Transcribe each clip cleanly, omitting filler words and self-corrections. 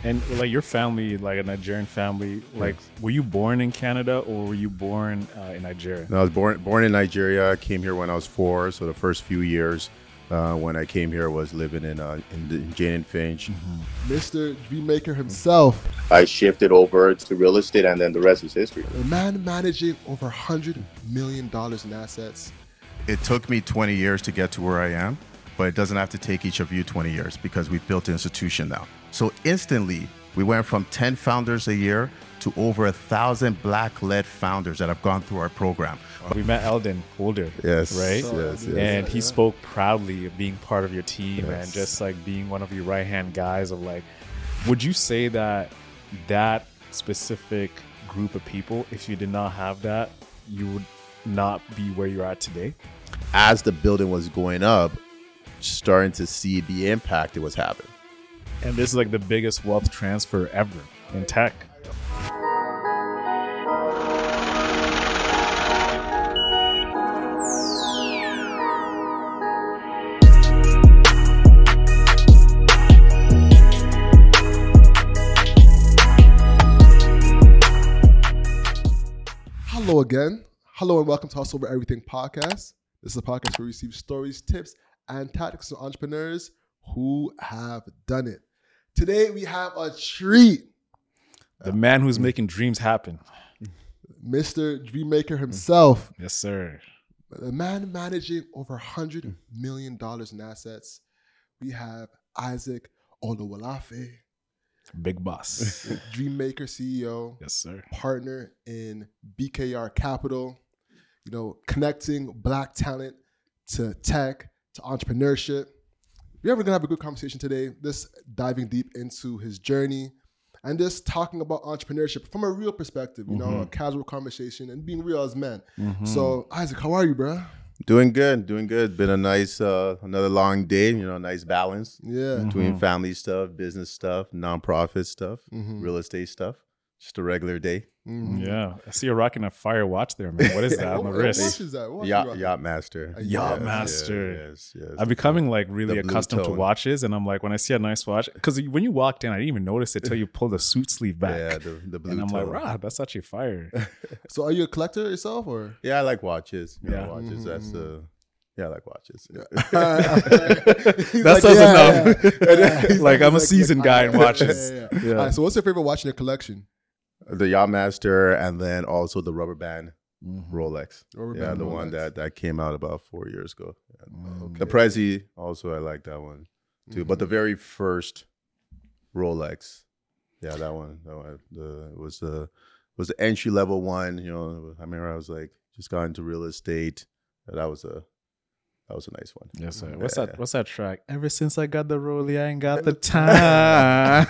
And like your family, like a Nigerian family, like were you born in Canada or were you born in Nigeria? No, I was born in Nigeria. I came here when I was 4. So the first few years when I came here was living in Jane and Finch. Mr. Dreammaker himself. I shifted over to real estate, and then the rest is history. A man managing over $100 million in assets. It took me 20 years to get to where I am, but it doesn't have to take each of you 20 years because we've built an institution now. So instantly, we went from 10 founders a year to over 1,000 Black-led founders that have gone through our program. We met Eldon Holder, Yes, right? yes. And he spoke proudly of being part of your team and just like being one of your right-hand guys of like, would you say that that specific group of people, if you did not have that, you would not be where you're at today? As the building was going up, starting to see the impact it was having. And this is like the biggest wealth transfer ever in tech. Hello again. Hello and welcome to Hustle Over Everything podcast. This is a podcast where we receive stories, tips, and tactics from entrepreneurs who have done it. Today we have a treat. The man who's making dreams happen. Mr. Dreammaker himself. Yes, sir. A man managing over $100 million in assets. We have Isaac Olawalafe, Big boss. Dreammaker CEO, Yes, sir. partner in BKR Capital, connecting Black talent to tech, to entrepreneurship. We're going to have a good conversation today, just diving deep into his journey and just talking about entrepreneurship from a real perspective, a casual conversation and being real as men. So, Isaac, how are you, bro? Doing good. Been a nice, another long day, nice balance Yeah. between family stuff, business stuff, nonprofit stuff, real estate stuff. Just a regular day. Yeah. I see you're rocking a fire watch there, man. What is that on the What wrist? watch is that? What Yacht Master. Yacht Master. Yes. I'm becoming like really The blue accustomed to tone. watches, and I'm like, when I see a nice watch, because when you walked in, I didn't even notice it till you pulled the suit sleeve back. Yeah, the blue and I'm tone. like, wow, that's actually fire. So, are you a collector yourself, or? Yeah, I like watches. Yeah. Watches. That's I like watches. That says enough. Like, I'm a seasoned guy in watches. Yeah. Yeah. All right, so, what's your favorite watch in your collection? The Yacht Master, and then also the rubber band Rolex. Rubber Yeah, band the one Rolex. that came out about 4 years ago. Okay. The Prezi, also I like that one too. But the very first Rolex, yeah, that one was the entry level one. I remember I was like just got into real estate. That was a nice one. Yes, sir. Yeah. What's that track? Ever since I got the rollie, I ain't got the time.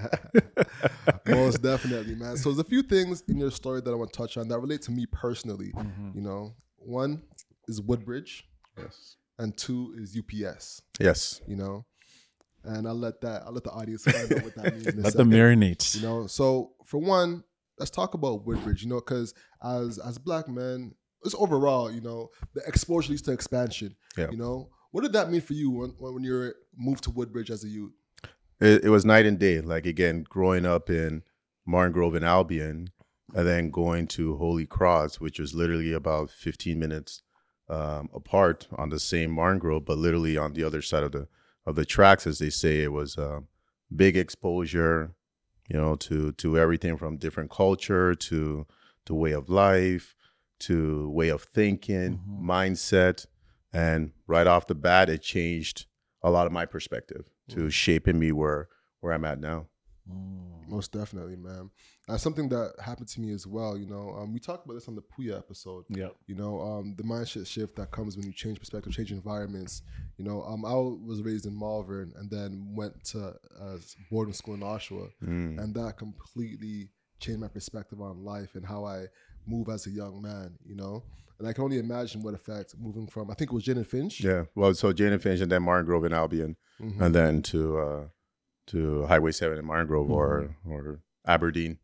Most definitely, man. So there's a few things in your story that I want to touch on that relate to me personally. One is Woodbridge, Yes. and 2 is UPS. Yes. And I'll let the audience find out what that means. In a Let them second. marinate. So for one, let's talk about Woodbridge. Because as Black men, it's overall, the exposure leads to expansion. Yeah. What did that mean for you when you were moved to Woodbridge as a youth? It was night and day. Like, again, growing up in Martin Grove and Albion, and then going to Holy Cross, which was literally about 15 minutes apart on the same Martin Grove, but literally on the other side of the tracks, as they say. It was big exposure, to everything from different culture to way of life, to way of thinking, mindset. And right off the bat, it changed a lot of my perspective to shaping me where I'm at now. Most definitely, man. Something that happened to me as well, we talked about this on the Puya episode. Yep. The mindset shift that comes when you change perspective, change environments. I was raised in Malvern and then went to boarding school in Oshawa, and that completely changed my perspective on life and how I move as a young man, And I can only imagine what effect moving from, I think it was Jane and Finch. Yeah, well, so Jane and Finch, and then Martin Grove and Albion, and then to Highway 7 in Martin Grove or Aberdeen.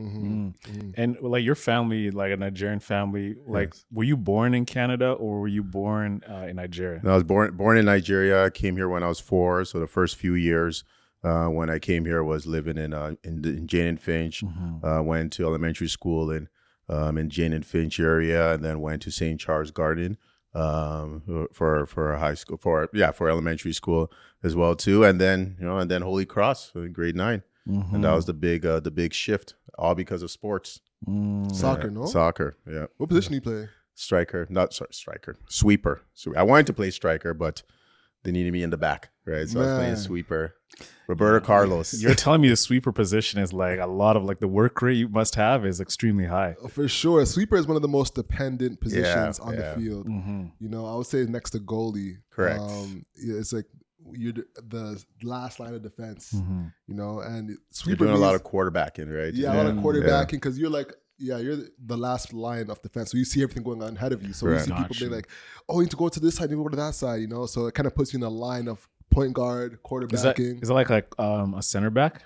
And like your family, like a Nigerian family, like were you born in Canada or were you born in Nigeria? No, I was born in Nigeria. I came here when I was 4, so the first few years when I came here was living in Jane and Finch. Went to elementary school in Jane and Finch area, and then went to St. Charles Garden for high school for elementary school as well too, and then Holy Cross in grade 9, and that was the big shift, all because of sports. Soccer, no? Soccer, yeah. What position do you play? Striker, sweeper. So I wanted to play striker, but they needed me in the back, right? So I was playing sweeper. Roberto Carlos. You're telling me the sweeper position is like a lot of like the work rate you must have is extremely high. For sure. Sweeper is one of the most dependent positions on the field. Mm-hmm. You know, I would say next to goalie. Correct. It's like you're the last line of defense, you know, and You're sweeper doing a means, lot of quarterbacking, right? a lot of quarterbacking because you're like, you're the last line of defense. So you see everything going on ahead of you. So you see people being like, oh, you need to go to this side, you need to go to that side, you know? So it kind of puts you in a line of point guard, quarterbacking. Is that like a center back?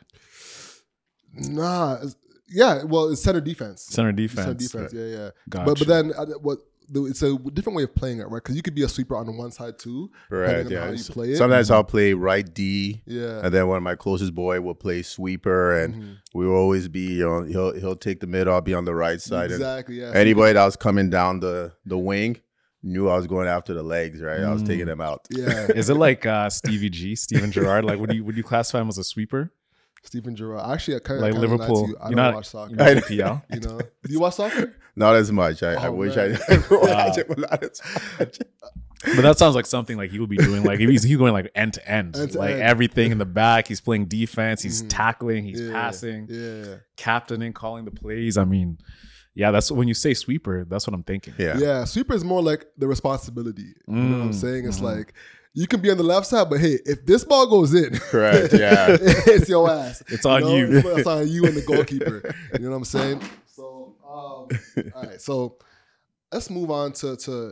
Nah. Yeah, well, it's center defense. Center defense. Center defense, yeah. Gotcha. But then it's a different way of playing it, right? Because you could be a sweeper on the one side too, Right, depending on how you play it. Sometimes I'll play right D, Yeah. and then one of my closest boy will play sweeper, and we will always be, he'll take the mid, I'll be on the right side. Exactly, and yeah. anybody that was coming down the wing knew I was going after the legs, right? I was taking them out. Yeah. Is it like Steven Gerrard? Like, would you classify him as a sweeper? Steven Gerrard. Actually, I kind of Like Liverpool. I You're don't not watch soccer. you're not EPL. You know, do you watch soccer? Not as much. I wish I man. watch it, but not as much. But that sounds like something like he would be doing. Like he's going like end to end, End to like end. everything in the back. He's playing defense. He's tackling. He's passing. Yeah. Captaining, calling the plays. I mean, yeah, that's when you say sweeper. That's what I'm thinking. Yeah. Sweeper is more like the responsibility. You know what I'm saying? It's Mm-hmm. like you can be on the left side, but hey, if this ball goes in, Correct, yeah. it's your ass. It's on you. It's on you and the goalkeeper. You know what I'm saying? So, all right. So let's move on to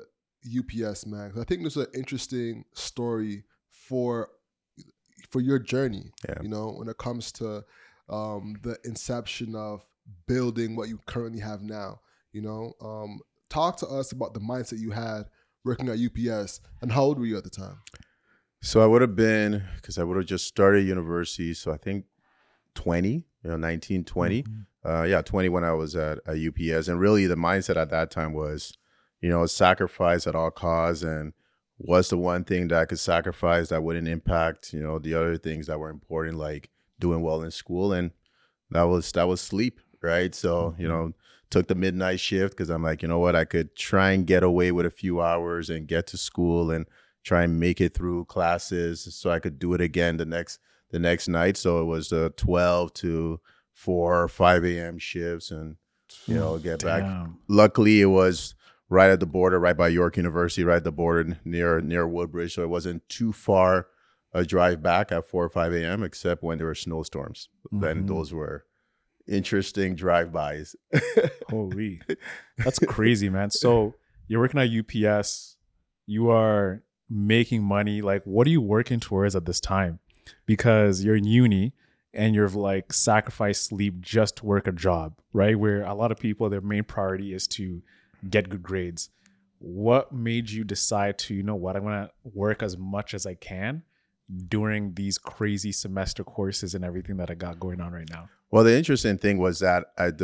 UPS, man. 'Cause I think this is an interesting story for your journey. Yeah. You know, when it comes to the inception of building what you currently have now. You know, talk to us about the mindset you had working at UPS, and how old were you at the time? So I would have been, because I would have just started university, so I think 20, 19, 20. 20 when I was at UPS. And really the mindset at that time was, sacrifice at all costs, and what's the one thing that I could sacrifice that wouldn't impact, the other things that were important, like doing well in school. And that was sleep, right? So, took the midnight shift because I'm like, you know what, I could try and get away with a few hours and get to school and try and make it through classes so I could do it again the next night. So it was the 12 to 4 or 5 a.m. shifts and, get back. Luckily, it was right at the border, right by York University, right at the border near Woodbridge. So it wasn't too far a drive back at 4 or 5 a.m., except when there were snowstorms. Then those were interesting drive-bys. Holy, that's crazy, man. So you're working at UPS, you are making money. Like, what are you working towards at this time? Because you're in uni and you're like sacrifice sleep just to work a job, right? Where a lot of people, their main priority is to get good grades. What made you decide to, I'm going to work as much as I can during these crazy semester courses and everything that I got going on right now? Well, the interesting thing was that at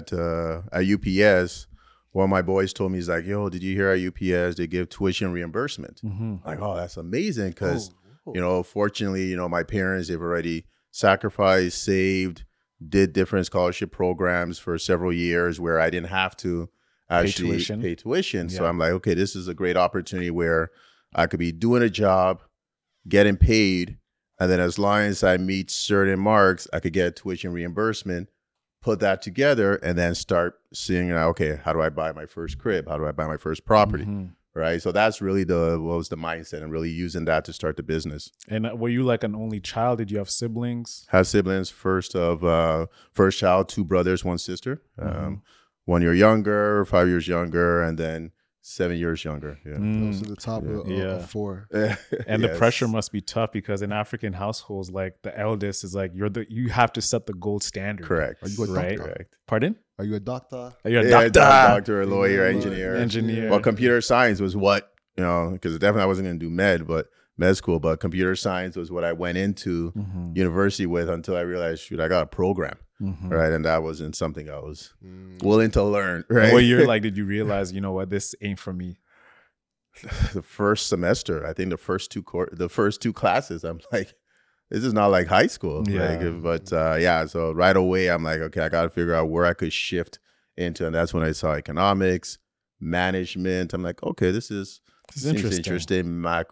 UPS, one of my boys told me, he's like, yo, did you hear at UPS they give tuition reimbursement? Like, oh, that's amazing because, fortunately, my parents, they've already sacrificed, saved, did different scholarship programs for several years where I didn't have to actually pay tuition. So I'm like, okay, this is a great opportunity where I could be doing a job, getting paid, and then as long as I meet certain marks, I could get tuition reimbursement, put that together, and then start seeing, okay, how do I buy my first crib? How do I buy my first property? Right? So that's really what was the mindset, and really using that to start the business. And were you like an only child? Did you have siblings? Have siblings, first child, 2 brothers, 1 sister. 1 year younger, 5 years younger, and then 7 years younger. Yeah. Those are the top of 4. And the pressure must be tough because in African households, like the eldest is like you have to set the gold standard. Correct. Are you a Right? doctor? Correct. Pardon? Are you a doctor? Are you a Yeah, doctor? doctor, a lawyer, engineer. Engineer. Well, computer science was what, because definitely I wasn't going to do med, but med school, but computer science was what I went into university with until I realized, shoot, I got a program, right? And that wasn't something I was willing to learn, right? What year did you realize, you know what, this ain't for me? The first semester, I think the first two classes, I'm like, this is not like high school. Yeah. So right away, I'm like, okay, I got to figure out where I could shift into. And that's when I saw economics, management. I'm like, okay, this seems interesting.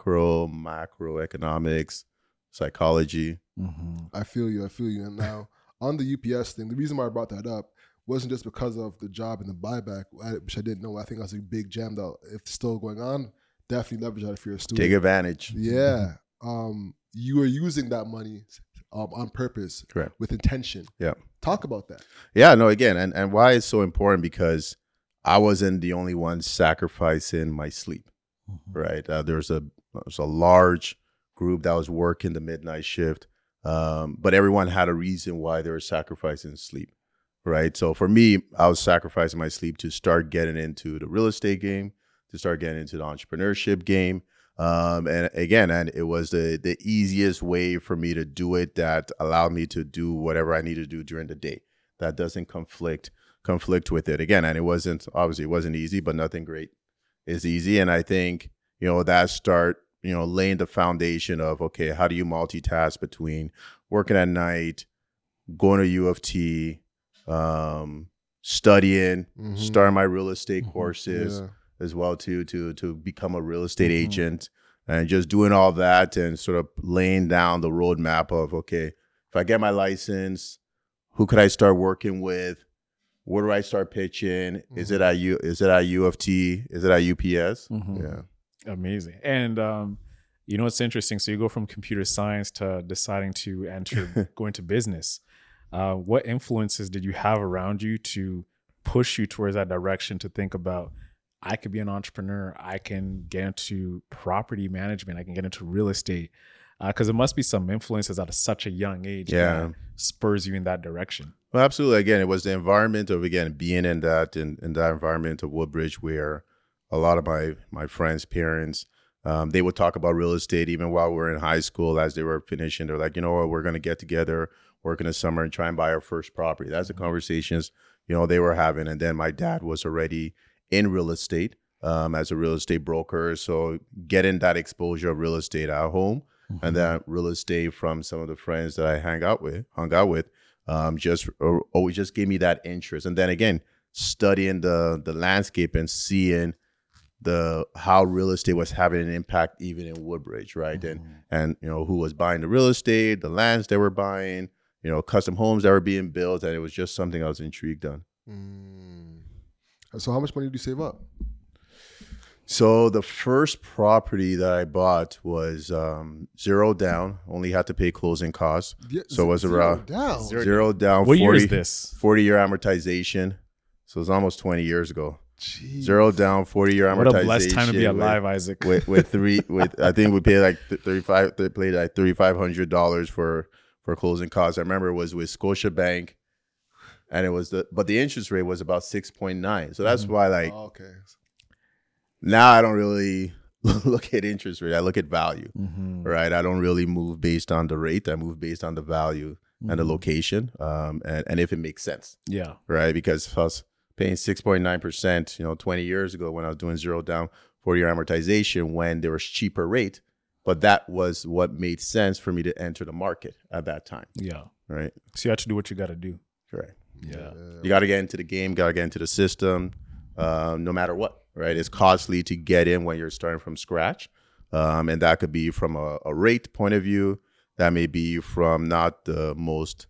Macroeconomics, psychology. I feel you. And now on the UPS thing, the reason why I brought that up wasn't just because of the job and the buyback, which I didn't know. I think that was a big jam that if it's still going on, definitely leverage that if you're a student. Take advantage. Yeah. You are using that money on purpose, correct, with intention. Yeah. Talk about that. Yeah, no, again, and why it's so important, because I wasn't the only one sacrificing my sleep, right? There's a large group that was working the midnight shift, but everyone had a reason why they were sacrificing sleep, right? So for me, I was sacrificing my sleep to start getting into the real estate game, to start getting into the entrepreneurship game. And it was the easiest way for me to do it, that allowed me to do whatever I need to do during the day. That doesn't conflict with it. Again, and it wasn't easy, but nothing great is easy. And I think, that start, laying the foundation of, okay, how do you multitask between working at night, going to U of T, studying, starting my real estate courses, as well to become a real estate agent, and just doing all that and sort of laying down the roadmap of, okay, if I get my license, who could I start working with? Where do I start pitching? Is it at U of T? Is it at UPS? Yeah. Amazing. And it's interesting. So you go from computer science to deciding to go into business. What influences did you have around you to push you towards that direction, to think about, I could be an entrepreneur, I can get into property management, I can get into real estate? Because there must be some influences at such a young age that spurs you in that direction. Well, absolutely. Again, it was the environment of, being in that environment of Woodbridge, where a lot of my friends' parents, they would talk about real estate even while we were in high school. As they were finishing, they're like, you know what, we're going to get together, work in the summer and try and buy our first property. That's the conversations, they were having. And then my dad was already in real estate as a real estate broker. So getting that exposure of real estate at home, and that real estate from some of the friends that I hung out with, always just gave me that interest. And then again, studying the landscape and seeing how real estate was having an impact even in Woodbridge, right? And who was buying the real estate, the lands they were buying, custom homes that were being built, and it was just something I was intrigued on. So how much money did you save up? So the first property that I bought was zero down. Only had to pay closing costs. Yeah, so it was around zero down. What year is this? 40-year amortization. So it was almost 20 years ago. Jeez. Zero down, 40-year amortization. What a blessed time to be alive, Isaac. I think we paid like $3,500 for closing costs. I remember it was with Scotiabank. And it was but the interest rate was about 6.9. So that's why, now I don't really look at interest rate. I look at value, right? I don't really move based on the rate. I move based on the value and the location, and if it makes sense. Yeah. Right. Because if I was paying 6.9%, 20 years ago when I was doing zero down, 40-year amortization, when there was cheaper rate, but that was what made sense for me to enter the market at that time. Yeah. Right. So you have to do what you got to do. Correct. Yeah. You got to get into the game, got to get into the system, no matter what, right? It's costly to get in when you're starting from scratch. And that could be from a rate point of view. That may be from not the most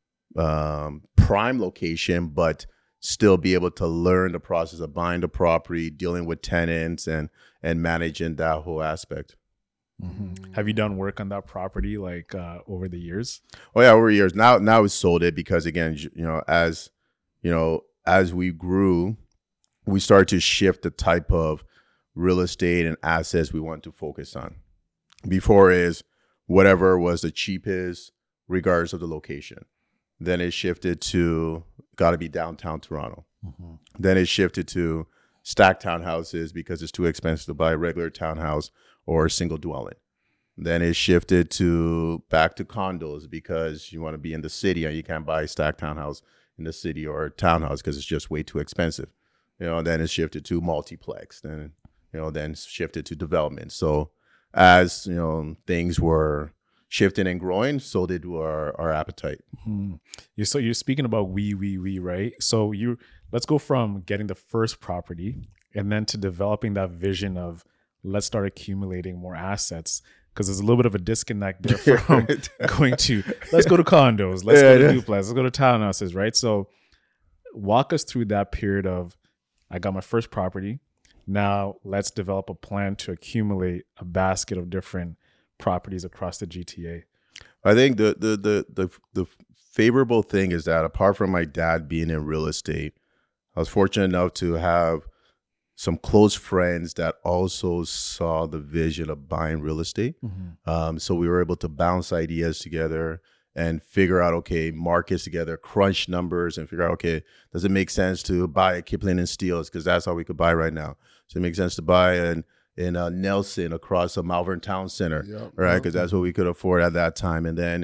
prime location, but still be able to learn the process of buying the property, dealing with tenants, and managing that whole aspect. Have you done work on that property over the years? Oh yeah, over years. Now we sold it because, again, as we grew, we started to shift the type of real estate and assets we want to focus on. Before is whatever was the cheapest, regardless of the location. Then it shifted to got to be downtown Toronto. Then it shifted to stacked townhouses because it's too expensive to buy a regular townhouse or a single dwelling. Then it shifted to back to condos because you want to be in the city and you can't buy a stacked townhouse in the city or a townhouse because it's just way too expensive. Then it shifted to multiplex. Then shifted to development. So as things were shifting and growing, so did our appetite. So you're speaking about we, right? So let's go from getting the first property and then to developing that vision of let's start accumulating more assets, because there's a little bit of a disconnect there from going to let's go to condos, let's go to duplex, let's go to townhouses, right? So walk us through that period of I got my first property. Now let's develop a plan to accumulate a basket of different properties across the GTA. I think the favorable thing is that apart from my dad being in real estate, I was fortunate enough to have some close friends that also saw the vision of buying real estate. So we were able to bounce ideas together and figure out, okay, markets together, crunch numbers and figure out, okay, does it make sense to buy a Kipling and Steeles? Because that's all we could buy right now. So it makes sense to buy in Nelson across the Malvern Town Center, right? Because that's what we could afford at that time. And then,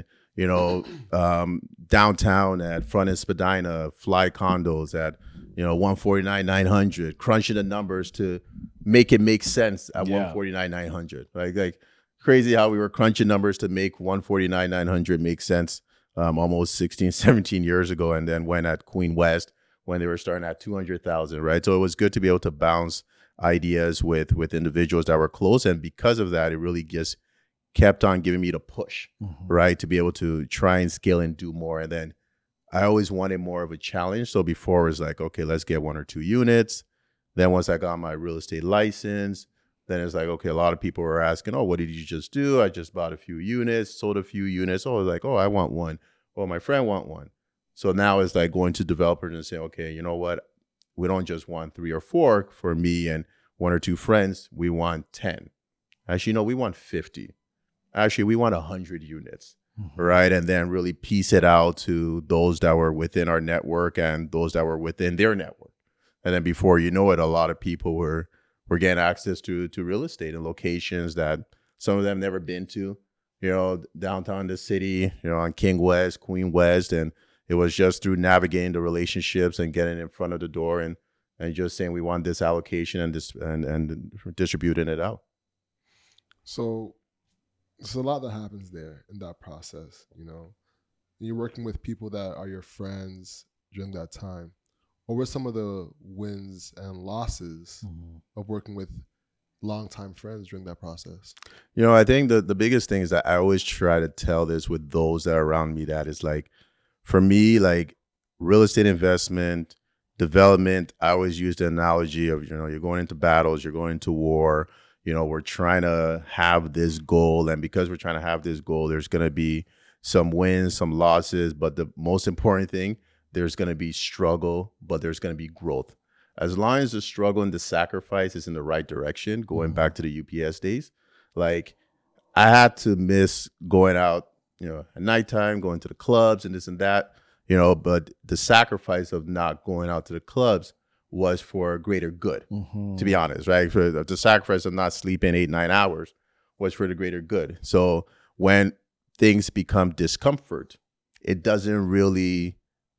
downtown at Front and Spadina, fly condos at, 149,900, crunching the numbers to make it make sense at 149,900. Like crazy how we were crunching numbers to make 149,900 make sense almost 16, 17 years ago. And then when at Queen West, when they were starting at 200,000, right? So it was good to be able to bounce ideas with individuals that were close. And because of that, it really just kept on giving me the push, right? To be able to try and scale and do more. And then I always wanted more of a challenge. So before it was like, okay, let's get 1 or 2 units. Then once I got my real estate license, then it's like, okay, a lot of people were asking, oh, what did you just do? I just bought a few units, sold a few units. Oh, I was like, oh, I want one. Oh, my friend want one. So now it's like going to developers and saying, okay, you know what? We don't just want 3 or 4 for me and 1 or 2 friends. We want 10. Actually, no, we want 50. Actually, we want 100 units, right? And then really piece it out to those that were within our network and those that were within their network. And then before you know it, a lot of people were getting access to real estate in locations that some of them never been to, downtown the city, on King West, Queen West. And it was just through navigating the relationships and getting in front of the door and just saying we want this allocation and this and distributing it out. So there's a lot that happens there in that process. You're working with people that are your friends during that time. What were some of the wins and losses of working with longtime friends during that process? I think the biggest thing is that I always try to tell this with those that are around me, that is like, for me, like real estate investment, development, I always use the analogy of, you're going into battles, you're going into war, we're trying to have this goal. And because we're trying to have this goal, there's going to be some wins, some losses. But the most important thing, there's going to be struggle, but there's going to be growth. As long as the struggle and the sacrifice is in the right direction, going back to the UPS days, like I had to miss going out, at nighttime, going to the clubs and this and that, but the sacrifice of not going out to the clubs was for greater good, to be honest, right? For the sacrifice of not sleeping 8-9 hours was for the greater good. So when things become discomfort, it doesn't really,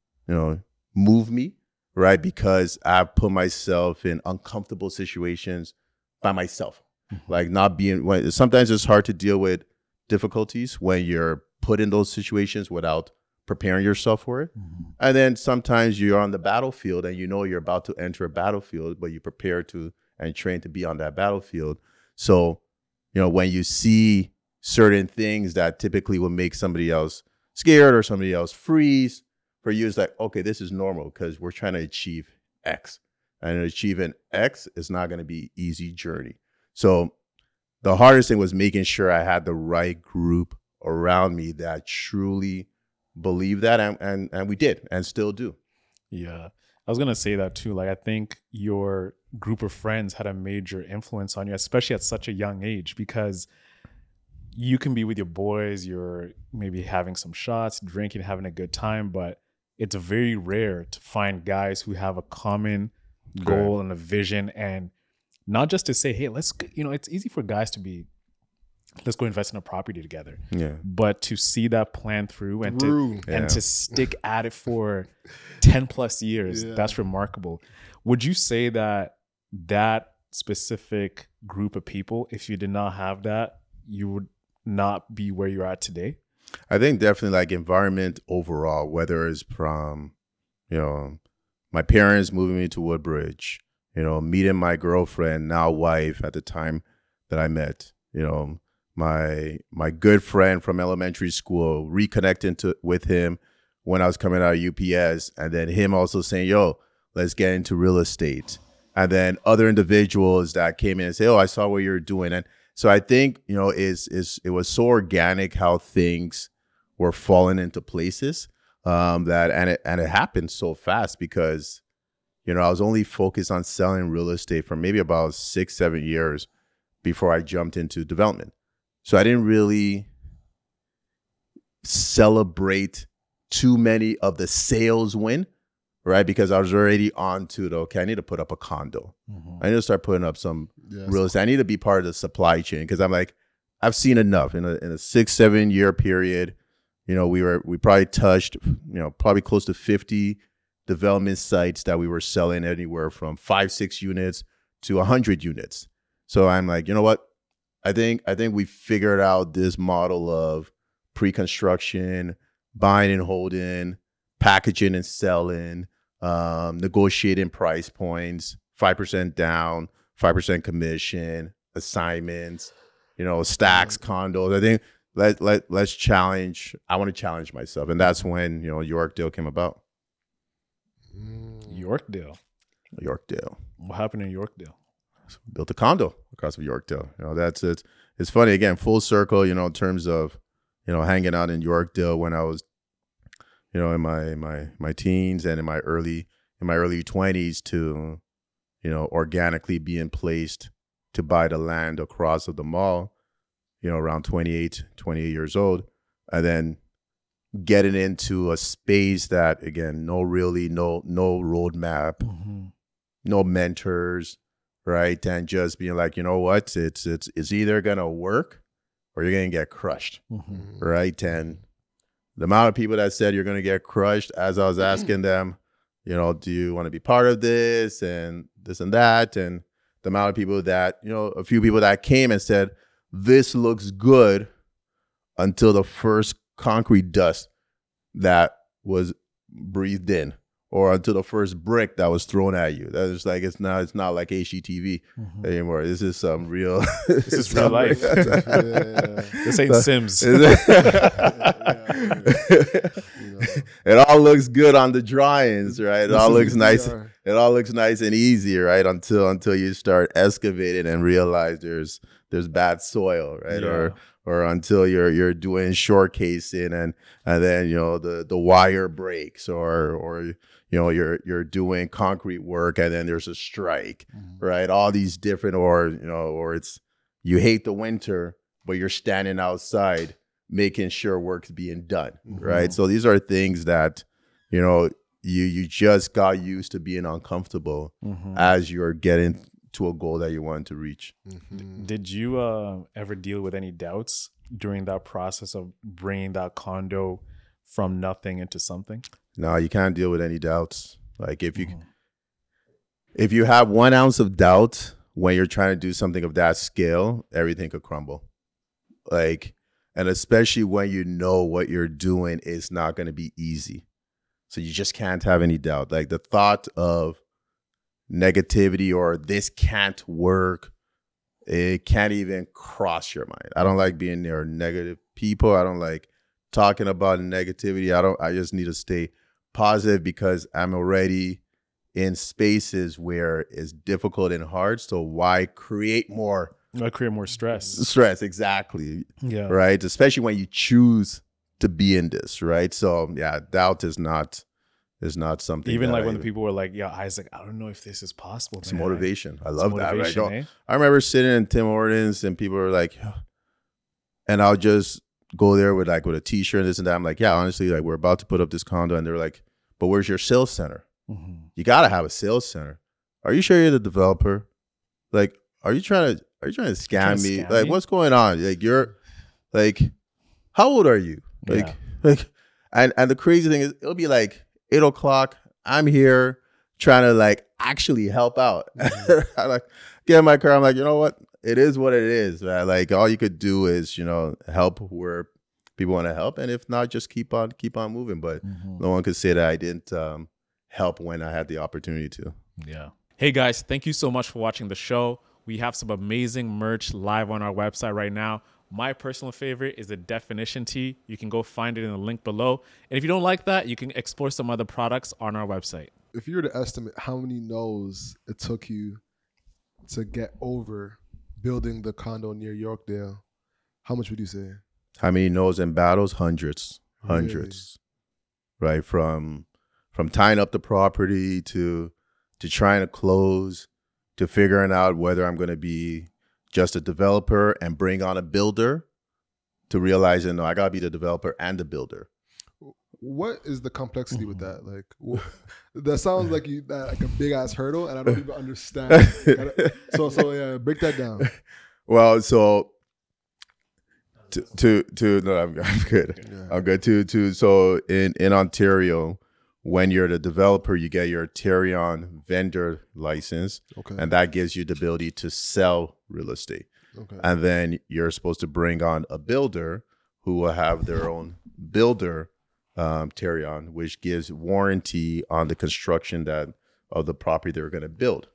move me, right? Because I've put myself in uncomfortable situations by myself, like not being, sometimes it's hard to deal with difficulties when you're put in those situations without preparing yourself for it. And then sometimes you're on the battlefield and you're about to enter a battlefield, but you prepare to and train to be on that battlefield. So, when you see certain things that typically would make somebody else scared or somebody else freeze, for you it's like, okay, this is normal because we're trying to achieve X. And achieving X is not going to be an easy journey. So the hardest thing was making sure I had the right group around me that truly believed that, and we did and still do. Yeah, I was gonna say that too. Like, I think your group of friends had a major influence on you, especially at such a young age, because you can be with your boys, you're maybe having some shots, drinking, having a good time, but it's very rare to find guys who have a common goal and a vision, and not just to say, hey, let's, it's easy for guys to be let's go invest in a property together. Yeah. But to see that plan through and Yeah. to stick at it for 10 plus years, Yeah. that's remarkable. Would you say that that specific group of people, if you did not have that, you would not be where you're at today? I think definitely like environment overall, whether it's from, you know, my parents moving me to Woodbridge, you know, meeting my girlfriend, now wife at the time that I met, you know, my good friend from elementary school, reconnecting with him when I was coming out of UPS, and then him also saying, yo, let's get into real estate. And then other individuals that came in and say, oh, I saw what you're doing. And so I think, you know, it was so organic how things were falling into places that it happened so fast because, you know, I was only focused on selling real estate for maybe about 6-7 years before I jumped into development. So I didn't really celebrate too many of the sales win, right? Because I was already on to okay, I need to put up a condo. Mm-hmm. I need to start putting up some real estate. I need to be part of the supply chain because I'm like, I've seen enough in a 6-7 year period. You know, we probably touched, you know, probably close to 50 development sites that we were selling anywhere from 5-6 units to 100 units. So I'm like, you know what? I think we figured out this model of pre-construction, buying and holding, packaging and selling, negotiating price points, 5% down, 5% commission, assignments, you know, stacks, condos. I think let's challenge. I want to challenge myself, and that's when, you know, Yorkdale came about. Yorkdale. What happened in Yorkdale? Built a condo across of Yorkdale. You know, that's it. It's funny, again, full circle, you know, in terms of, you know, hanging out in Yorkdale when I was, you know, in my teens and in my early 20s to, you know, organically being placed to buy the land across of the mall, you know, around 28 years old, and then getting into a space that, again, no roadmap, no mentors, right? And just being like, you know what, it's either gonna work or you're gonna get crushed, right? And the amount of people that said you're gonna get crushed, as I was asking them, you know, do you want to be part of this and this and that, and the amount of people that, you know, a few people that came and said this looks good until the first concrete dust that was breathed in, or until the first brick that was thrown at you. That is like, it's not like HGTV anymore. This is some real. This is real life. This ain't Sims. It all looks good on the drawings, right? It all looks nice. It all looks nice and easy, right? Until you start excavating and realize there's bad soil, right? Yeah. Or until you're doing short casing and then, you know, the wire breaks, or you know, you're doing concrete work and then there's a strike, right? All these different, or, you know, or it's, you hate the winter, but you're standing outside making sure work's being done, right? So these are things that, you know, you just got used to being uncomfortable as you're getting to a goal that you want to reach. Did you ever deal with any doubts during that process of bringing that condo from nothing into something? No, you can't deal with any doubts. Like if you have 1 ounce of doubt when you're trying to do something of that scale, everything could crumble. Like, and especially when you know what you're doing is not going to be easy. So you just can't have any doubt. Like the thought of negativity or this can't work, it can't even cross your mind. I don't like being near negative people. I don't like talking about negativity. I just need to stay positive because I'm already in spaces where it's difficult and hard. So why create more? I create more stress. Stress, exactly. Yeah. Right. Especially when you choose to be in this, right? So yeah, doubt is not something. Even like when the people were like, "Yeah, Isaac, I don't know if this is possible." It's motivation. I love that. Right? Eh? I remember sitting in Tim Hortons and people were like, yeah. And I'll just go there with a t-shirt and this and that. I'm like, yeah, honestly, like we're about to put up this condo, and they're like, but where's your sales center? You gotta have a sales center. Are you sure you're the developer? Like, are you trying are you trying to scam me? scam Like, me? what's going on? Like, you're like, how old are you? Like, Yeah. and the crazy thing is, it'll be like 8 o'clock. I'm here trying to like actually help out. I like get in my car. I'm like, you know what? It is what it is, man. Like, all you could do is, help where people want to help, and if not, just keep on moving. But no one could say that I didn't help when I had the opportunity to. Yeah. Hey guys, thank you so much for watching the show. We have some amazing merch live on our website right now. My personal favorite is the Definition tee. You can go find it in the link below. And if you don't like that, you can explore some other products on our website. If you were to estimate how many no's it took you to get over building the condo near Yorkdale, how much would you say? How many no's and battles? Hundreds. Right, from tying up the property to trying to close, to figuring out whether I'm going to be just a developer and bring on a builder, to realizing, no, I got to be the developer and the builder. What is the complexity with that? Like, that sounds like like a big ass hurdle, and I don't even understand. So yeah, break that down. Well, so no, I'm good. Yeah. I'm good. So in Ontario, when you're the developer, you get your Ontario vendor license, Okay. and that gives you the ability to sell real estate. Okay. And then you're supposed to bring on a builder who will have their own builder Ontario, which gives warranty on the construction of the property they're going to build.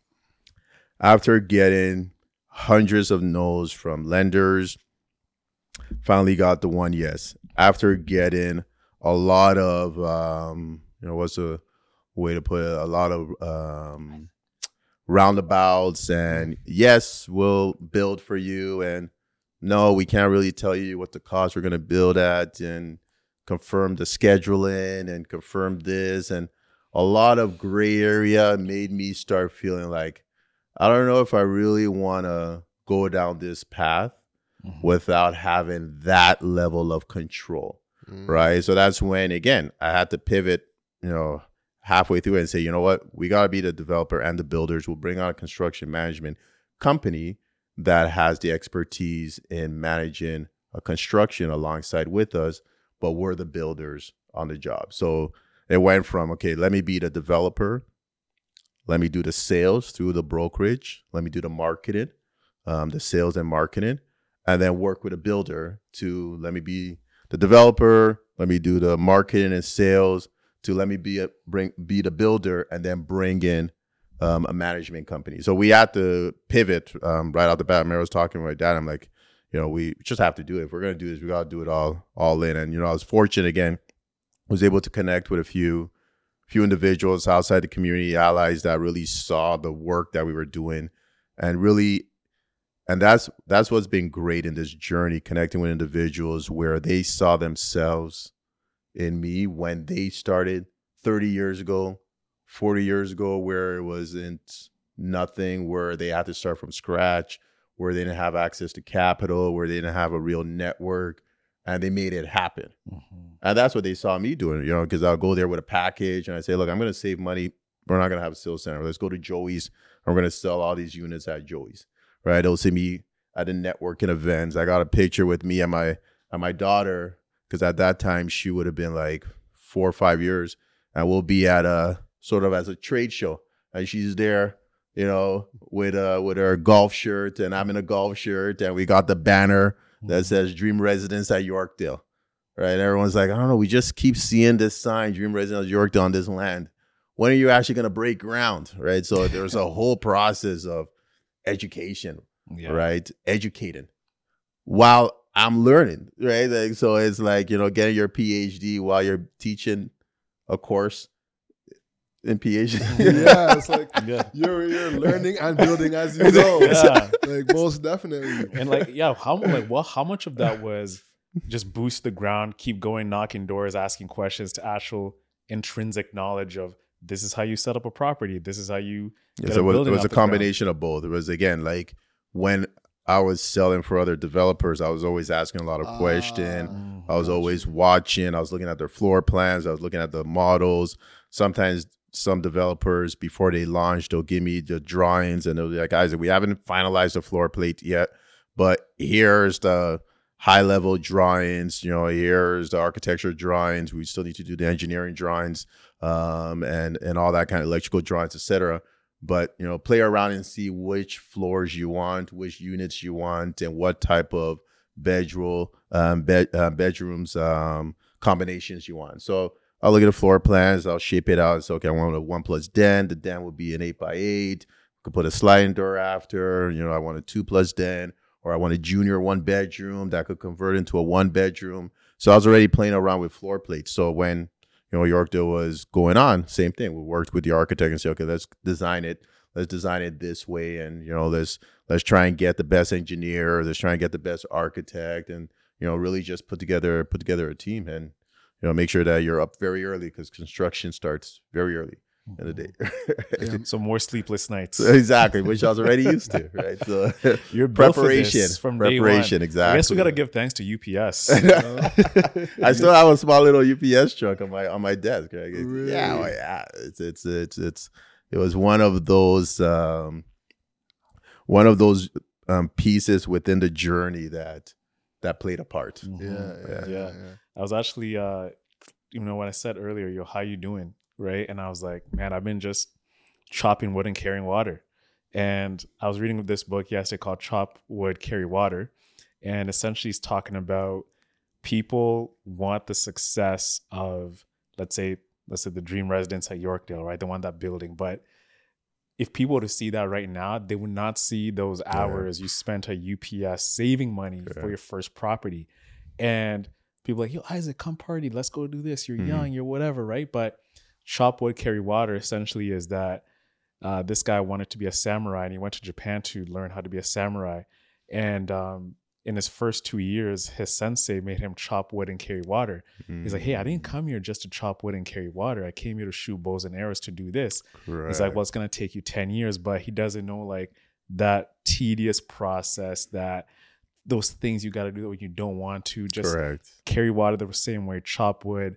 After getting hundreds of no's from lenders, finally got the one yes. After getting a lot of, what's a way to put it? A lot of roundabouts and yes, we'll build for you. And no, we can't really tell you what the cost we're going to build at, and confirm the scheduling and confirm this. And a lot of gray area made me start feeling like, I don't know if I really want to go down this path without having that level of control, right? So that's when, again, I had to pivot, halfway through and say, you know what? We got to be the developer and the builders. We'll bring on a construction management company that has the expertise in managing a construction alongside with us, but we're the builders on the job. So it went from, okay, let me be the developer. Let me do the sales through the brokerage. Let me do the marketing, the sales and marketing, and then work with a builder to let me be the developer. Let me do the marketing and sales, to let me be the builder, and then bring in a management company. So we had to pivot right out the bat. I was talking with my dad. I'm like, we just have to do it. If we're going to do this, we got to do it all in. And, I was fortunate, again, was able to connect with a few individuals outside the community, allies that really saw the work that we were doing, and that's what's been great in this journey, connecting with individuals where they saw themselves in me when they started 30 years ago, 40 years ago, where it wasn't nothing, where they had to start from scratch, where they didn't have access to capital, where they didn't have a real network, and they made it happen. And that's what they saw me doing, because I'll go there with a package and I say, look, I'm going to save money. We're not going to have a sales center. Let's go to Joey's. We're going to sell all these units at Joey's, right? They'll see me at the networking events. I got a picture with me and my daughter, because at that time she would have been like 4 or 5 years, and we'll be at a sort of as a trade show, and she's there, with her golf shirt, and I'm in a golf shirt, and we got the banner that says Dream Residence at Yorkdale, right? And everyone's like, I don't know, we just keep seeing this sign, Dream Residence at Yorkdale, on this land. When are you actually going to break ground, right? So there's a whole process of education, right? Educating while I'm learning, right? Like, so it's like, getting your PhD while you're teaching a course in PhD. Yeah, it's like you're learning and building as you go. Yeah. Like, most definitely. And how much of that was just boost the ground, keep going, knocking doors, asking questions, to actual intrinsic knowledge of, this is how you set up a property, this is how you it was a combination of both. It was, again, like when I was selling for other developers, I was always asking a lot of questions. I was always watching. I was looking at their floor plans. I was looking at the models. Sometimes some developers before they launch, they'll give me the drawings and they'll be like, guys, we haven't finalized the floor plate yet, but here's the high level drawings, here's the architecture drawings. We still need to do the engineering drawings, and all that kind of electrical drawings, etc. But, play around and see which floors you want, which units you want, and what type of bedrooms, combinations you want. So I'll look at the floor plans. I'll shape it out. So, okay, I want a 1+ den. The den would be an 8x8. Could put a sliding door after. I want a 2+ den, or I want a junior 1-bedroom that could convert into a 1-bedroom. So I was already playing around with floor plates. So when Yorkdale was going on, same thing. We worked with the architect and said, okay, let's design it. Let's design it this way, and let's try and get the best engineer. Let's try and get the best architect, and really just put together a team, and make sure that you're up very early, because construction starts very early in the day. So more sleepless nights. Exactly, which I was already used to, right? So You're built for preparation this from day one. exactly. I guess we got to give thanks to UPS. I still have a small little UPS truck on my desk. Right? Really? Yeah. It was one of those pieces within the journey that played a part. Yeah. I was actually, when I said earlier, yo, how you doing? Right. And I was like, man, I've been just chopping wood and carrying water. And I was reading this book yesterday called Chop Wood, Carry Water. And essentially it's talking about people want the success of, let's say the dream residence at Yorkdale, right? They want that building. But if people were to see that right now, they would not see those hours you spent at UPS saving money for your first property. And people are like, yo, Isaac, come party. Let's go do this. You're young, you're whatever, right? But Chop Wood, Carry Water essentially is that this guy wanted to be a samurai, and he went to Japan to learn how to be a samurai. And in his first 2 years, his sensei made him chop wood and carry water. He's like, hey, I didn't come here just to chop wood and carry water. I came here to shoot bows and arrows to do this. Correct. He's like, well, it's going to take you 10 years, but he doesn't know like that tedious process, that those things you got to do when you don't want to. Just carry water the same way, chop wood,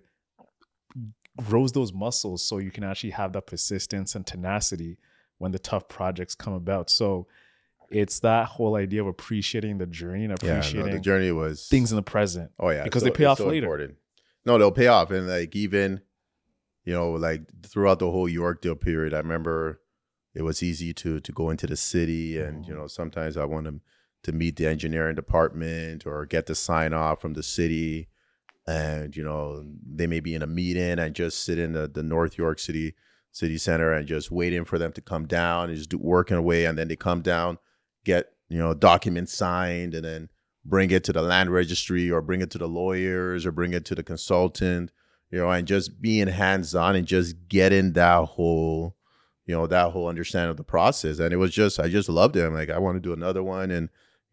grows those muscles so you can actually have that persistence and tenacity when the tough projects come about. So it's that whole idea of appreciating the journey and appreciating the journey was things in the present. Oh yeah, because they pay off later. Important. No, they'll pay off, and like even like throughout the whole Yorkdale period, I remember it was easy to go into the city, and sometimes I wanted to meet the engineering department or get the sign off from the city, and they may be in a meeting and just sit in the North York City Center and just waiting for them to come down and just working away, and then they come down, get documents signed, and then bring it to the land registry or bring it to the lawyers or bring it to the consultant, and just being hands-on and just getting that whole understanding of the process. And it was just, I just loved it. I'm like, I want to do another one. And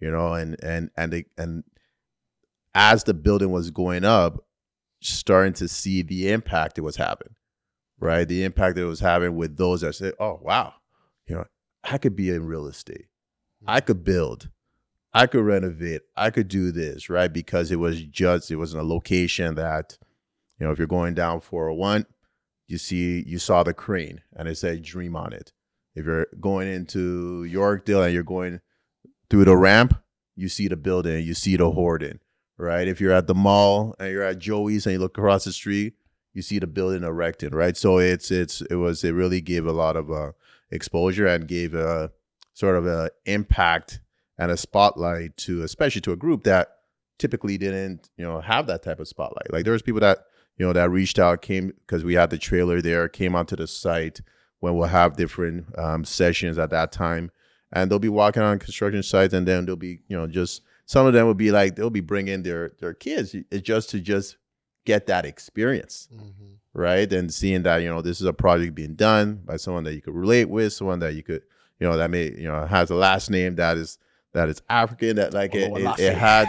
and as the building was going up, starting to see the impact it was having, right? The impact it was having with those that said, oh, wow, I could be in real estate. I could build. I could renovate. I could do this, right? Because it was in a location that, if you're going down 401, you saw the crane and it said dream on it. If you're going into Yorkdale and you're going through the ramp, you see the building, you see the hoarding, right? If you're at the mall and you're at Joey's and you look across the street, you see the building erected, right? So it really gave a lot of exposure and gave a sort of a impact and a spotlight especially to a group that typically didn't, have that type of spotlight. Like there was people that, that reached out, came because we had the trailer there, came onto the site when we'll have different sessions at that time, and they'll be walking on construction sites, and then they'll be, just some of them will be like, they'll be bringing their kids just to get that experience, right? And seeing that, this is a project being done by someone that you could relate with, someone that you could, that may, has a last name that is African, that like it had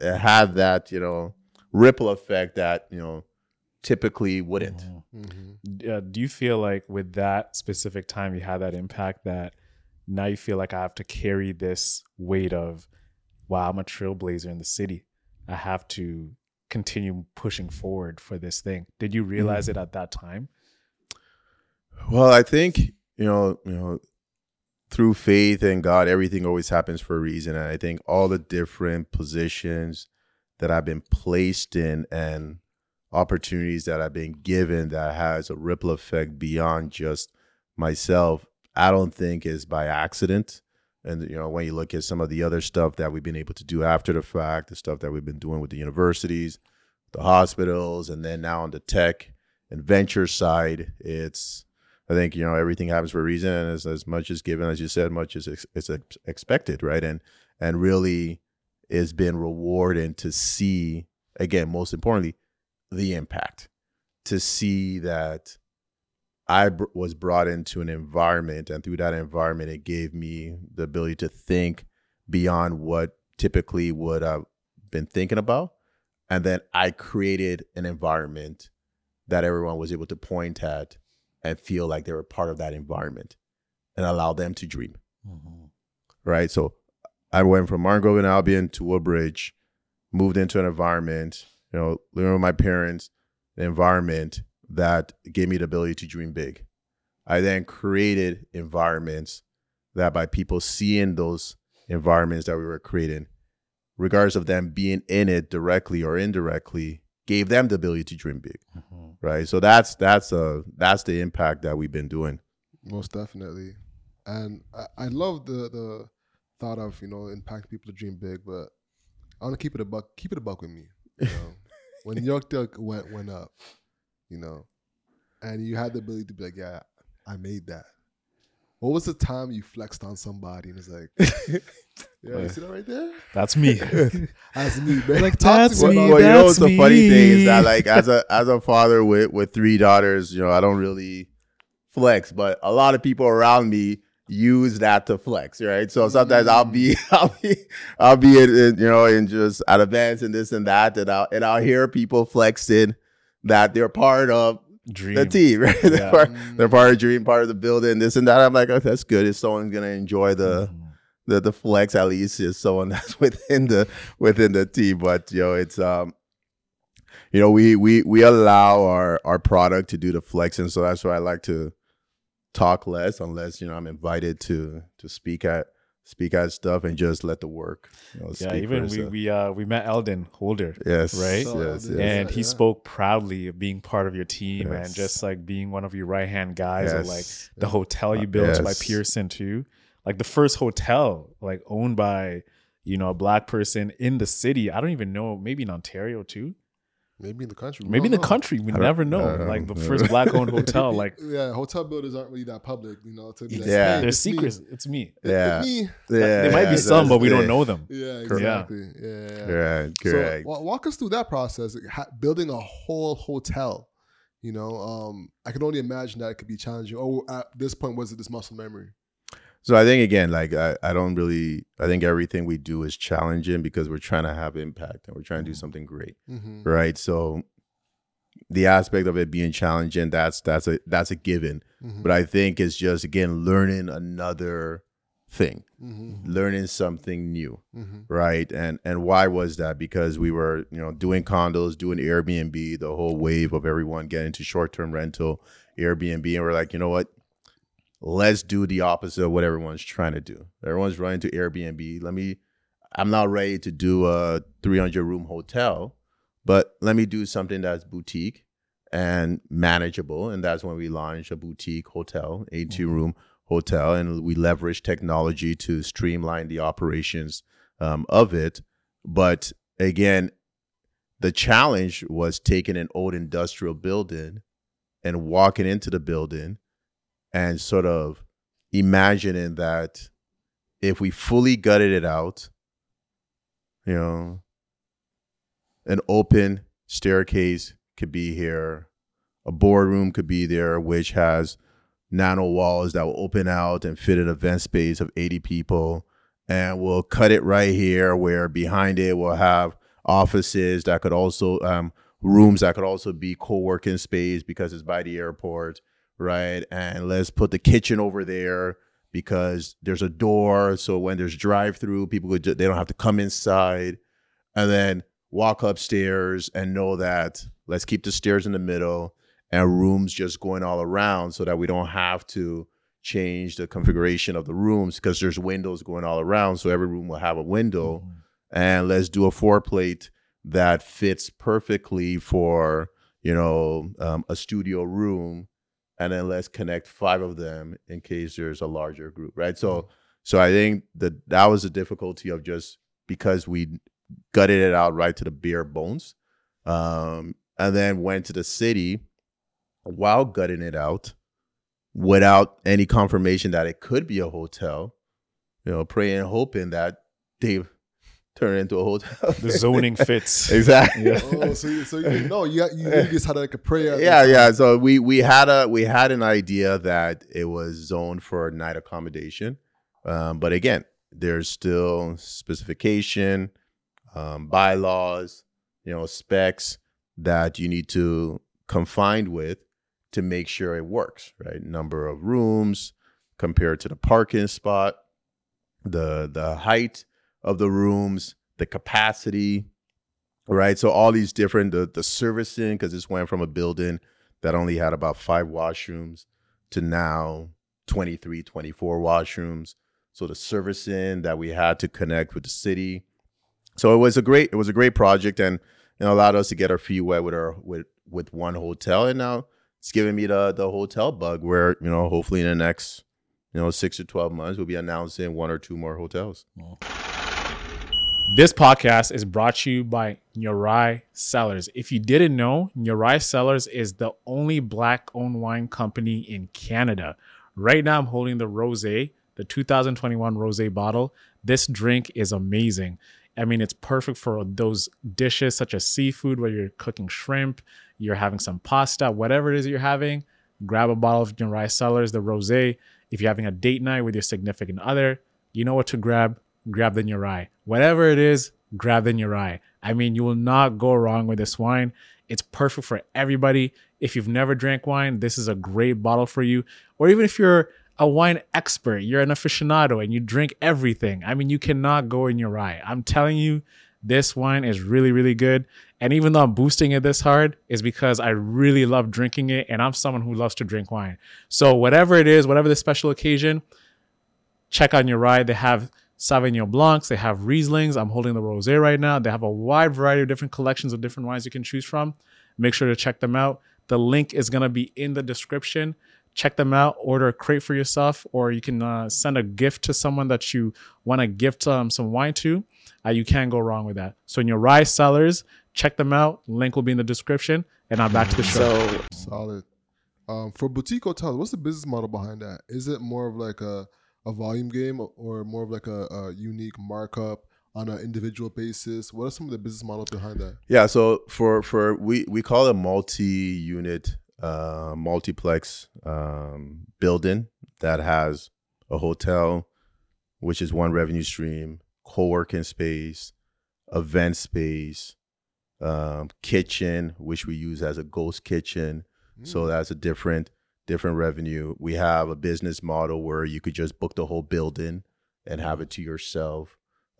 that, ripple effect that, typically wouldn't. Do you feel like with that specific time you had that impact, that now you feel like I have to carry this weight of, wow, I'm a trailblazer in the city. I have to continue pushing forward for this thing. Did you realize it at that time? Well, I think through faith and God, everything always happens for a reason. And I think all the different positions that I've been placed in and opportunities that I've been given that has a ripple effect beyond just myself, I don't think is by accident. And, when you look at some of the other stuff that we've been able to do after the fact, the stuff that we've been doing with the universities, the hospitals, and then now on the tech and venture side, I think, everything happens for a reason. And as much as given, as you said, much as it's expected, right? And really it's been rewarding to see, again, most importantly, the impact, to see that I was brought into an environment, and through that environment, it gave me the ability to think beyond what typically would have been thinking about. And then I created an environment that everyone was able to point at and feel like they were part of that environment and allow them to dream. Mm-hmm. Right? So I went from Martin Grove and Albion to Woodbridge, moved into an environment, living with my parents, an environment that gave me the ability to dream big. I then created environments that by people seeing those environments that we were creating, regardless of them being in it directly or indirectly, gave them the ability to dream big. Mm-hmm. Right. So that's the impact that we've been doing. Most definitely. And I love the thought of, impacting people to dream big, but I want to keep it a buck with me. When York Duck went up, and you had the ability to be like, yeah, I made that. What was the time you flexed on somebody and it's like, yeah, you see that right there? That's me. That's me, man. Like, that's me. Well, what's the funny thing is that, like, as a father with 3 daughters, I don't really flex, but a lot of people around me use that to flex, right? So sometimes I'll be in just at events and this and that, and I'll hear people flexing that they're part of Dream. The team, right? Yeah. They're part of Dream, part of the building, this and that. I'm like, oh, that's good. If someone's gonna enjoy the flex, at least is someone that's within the team. But it's we allow our product to do the flexing, so that's why I like to talk less, unless I'm invited to speak at stuff, and just let the work. Even we met Eldon Holder. Yes, right. Yes, and he spoke proudly of being part of your team, and just like being one of your right hand guys, or like the hotel you built by Pearson too, like the first hotel like owned by a Black person in the city. I don't even know, maybe in Ontario too. Maybe in the country. Maybe in the country. We never know. Like the first Black-owned hotel. Like hotel builders aren't really that public, To be like, hey, there's secrets. It's me. Yeah. It's me. There might be some, but we don't know them. Yeah, exactly. Yeah. Correct. So walk us through that process, building a whole hotel. I can only imagine that it could be challenging. Oh, at this point, was it this muscle memory? So I think, again, like I think everything we do is challenging because we're trying to have impact and we're trying to do something great, right? So the aspect of it being challenging, that's a given. But I think it's just, again, learning another thing, learning something new, right? And why was that? Because we were, doing condos, doing Airbnb, the whole wave of everyone getting to short-term rental, Airbnb, and we're like, you know what? Let's do the opposite of what everyone's trying to do. Everyone's running to Airbnb. I'm not ready to do a 300-room hotel, but let me do something that's boutique and manageable. And that's when we launched a boutique hotel, 82-room hotel, and we leveraged technology to streamline the operations of it. But again, the challenge was taking an old industrial building and walking into the building and sort of imagining that if we fully gutted it out, an open staircase could be here, a boardroom could be there, which has nano walls that will open out and fit an event space of 80 people. And we'll cut it right here, where behind it we'll have offices that could also, rooms that could also be co-working space because it's by the airport. Right. And let's put the kitchen over there because there's a door. So when there's drive-through, people they don't have to come inside, and then walk upstairs and know that let's keep the stairs in the middle. and rooms just going all around so that we don't have to change the configuration of the rooms because there's windows going all around. So every room will have a window. And let's do a 4-plate that fits perfectly for, a studio room. And then let's connect 5 of them in case there's a larger group, right? So I think that was the difficulty of just because we gutted it out right to the bare bones, and then went to the city while gutting it out without any confirmation that it could be a hotel, praying and hoping that they turn it into a hotel. The zoning fits. Exactly. Yeah. Oh, so you just had like a prayer. Yeah. So we had an idea that it was zoned for night accommodation, but again, there's still specification, bylaws, specs that you need to confine with to make sure it works, right? Number of rooms compared to the parking spot, the height of the rooms, the capacity, right? So all these different, the servicing, because this went from a building that only had about 5 washrooms to now 23, 24 washrooms. So the servicing that we had to connect with the city. So it was a great project, and allowed us to get our feet wet with one hotel. And now it's giving me the hotel bug where, hopefully in the next, 6 to 12 months, we'll be announcing 1 or 2 more hotels. This podcast is brought to you by Nyorai Cellars. If you didn't know, Nyorai Cellars is the only Black-owned wine company in Canada. Right now, I'm holding the Rosé, the 2021 Rosé bottle. This drink is amazing. I mean, it's perfect for those dishes such as seafood where you're cooking shrimp, you're having some pasta, whatever it is you're having. Grab a bottle of Nyorai Cellars, the Rosé. If you're having a date night with your significant other, you know what to grab. Grab the Nyorai. Whatever it is, grab the Nyorai. I mean, you will not go wrong with this wine. It's perfect for everybody. If you've never drank wine, this is a great bottle for you. Or even if you're a wine expert, you're an aficionado and you drink everything. I mean, you cannot go in Nyorai. I'm telling you, this wine is really, really good. And even though I'm boosting it this hard, is because I really love drinking it. And I'm someone who loves to drink wine. So whatever it is, whatever the special occasion, check out Nyorai. They have Sauvignon Blancs, they have Rieslings. I'm holding the Rosé right now. They have a wide variety of different collections of different wines you can choose from. Make sure to check them out. The link is going to be in the description. Check them out. Order a crate for yourself, or you can send a gift to someone that you want to gift some wine to. You can't go wrong with that. So Nyorai Cellars, check them out. Link will be in the description. And now back to the show. Solid. For boutique hotels, what's the business model behind that? Is it more of like a volume game or more of like a unique markup on an individual basis? What are some of the business models behind that? Yeah, so for we call it multi-unit, multiplex building that has a hotel, which is one revenue stream, co-working space, event space, kitchen, which we use as a ghost kitchen. So that's a different revenue. We have a business model where you could just book the whole building and have it to yourself.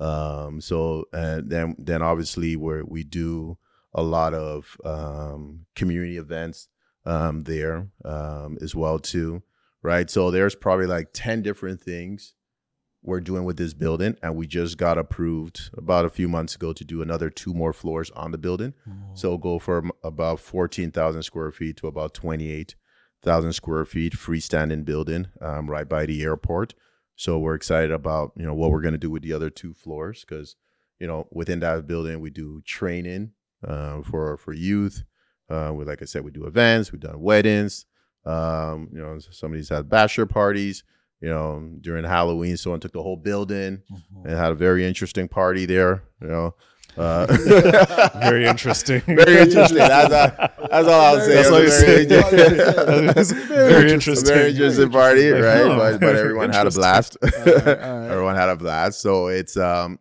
So and then obviously we do a lot of community events there as well too, right? So there's probably like 10 different things we're doing with this building, and we just got approved about a few months ago to do another 2 more floors on the building. So go from about 14,000 square feet to about 28,000 square feet freestanding building right by the airport. So we're excited about what we're going to do with the other 2 floors, because within that building we do training for youth. Like I said, we do events, we've done weddings. Somebody's had bachelor parties. During Halloween, someone took the whole building and had a very interesting party there. Very interesting. Very interesting. That's all I'll say. That's all you say. Very interesting. Very interesting party, right? But everyone had a blast. All right. Everyone had a blast. So it's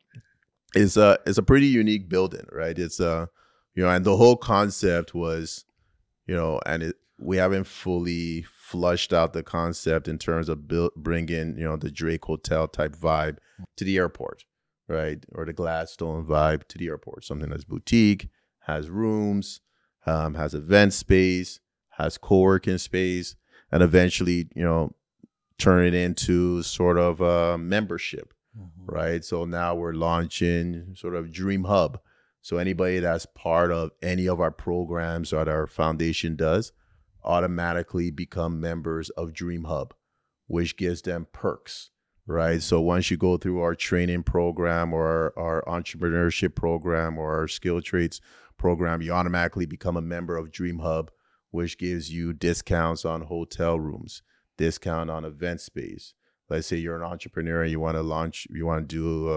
a pretty unique building, right? It's and the whole concept was, we haven't fully flushed out the concept in terms of bringing the Drake Hotel type vibe to the airport, right? Or the Gladstone vibe to the airport. Something that's boutique, has rooms, has event space, has co-working space, and eventually, turn it into sort of a membership, right? So now we're launching sort of Dream Hub. So anybody that's part of any of our programs that our foundation does automatically become members of Dream Hub, which gives them perks, right? So once you go through our training program or our entrepreneurship program or our skill traits program, you automatically become a member of Dream Hub, which gives you discounts on hotel rooms, discount on event space. Let's say you're an entrepreneur and you want to do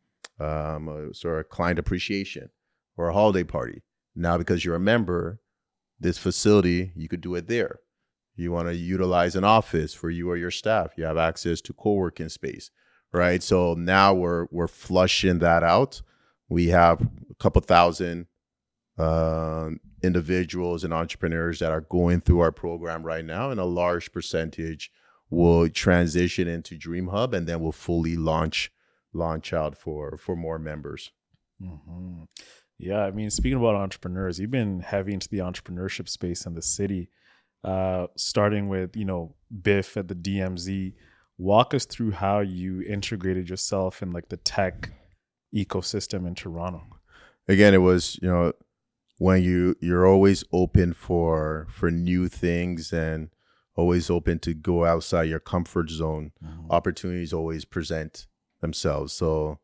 a sort of client appreciation or a holiday party. Now, because you're a member, this facility, you could do it there. You want to utilize an office for you or your staff, you have access to co-working space, right? So now we're flushing that out. We have a couple thousand individuals and entrepreneurs that are going through our program right now, and a large percentage will transition into Dream Hub, and then we'll fully launch out for more members. Mm-hmm. Yeah, I mean, speaking about entrepreneurs, you've been heavy into the entrepreneurship space in the city, starting with, Biff at the DMZ. Walk us through how you integrated yourself in like the tech ecosystem in Toronto. Again, it was, when you're always open for new things and always open to go outside your comfort zone, opportunities always present themselves. So,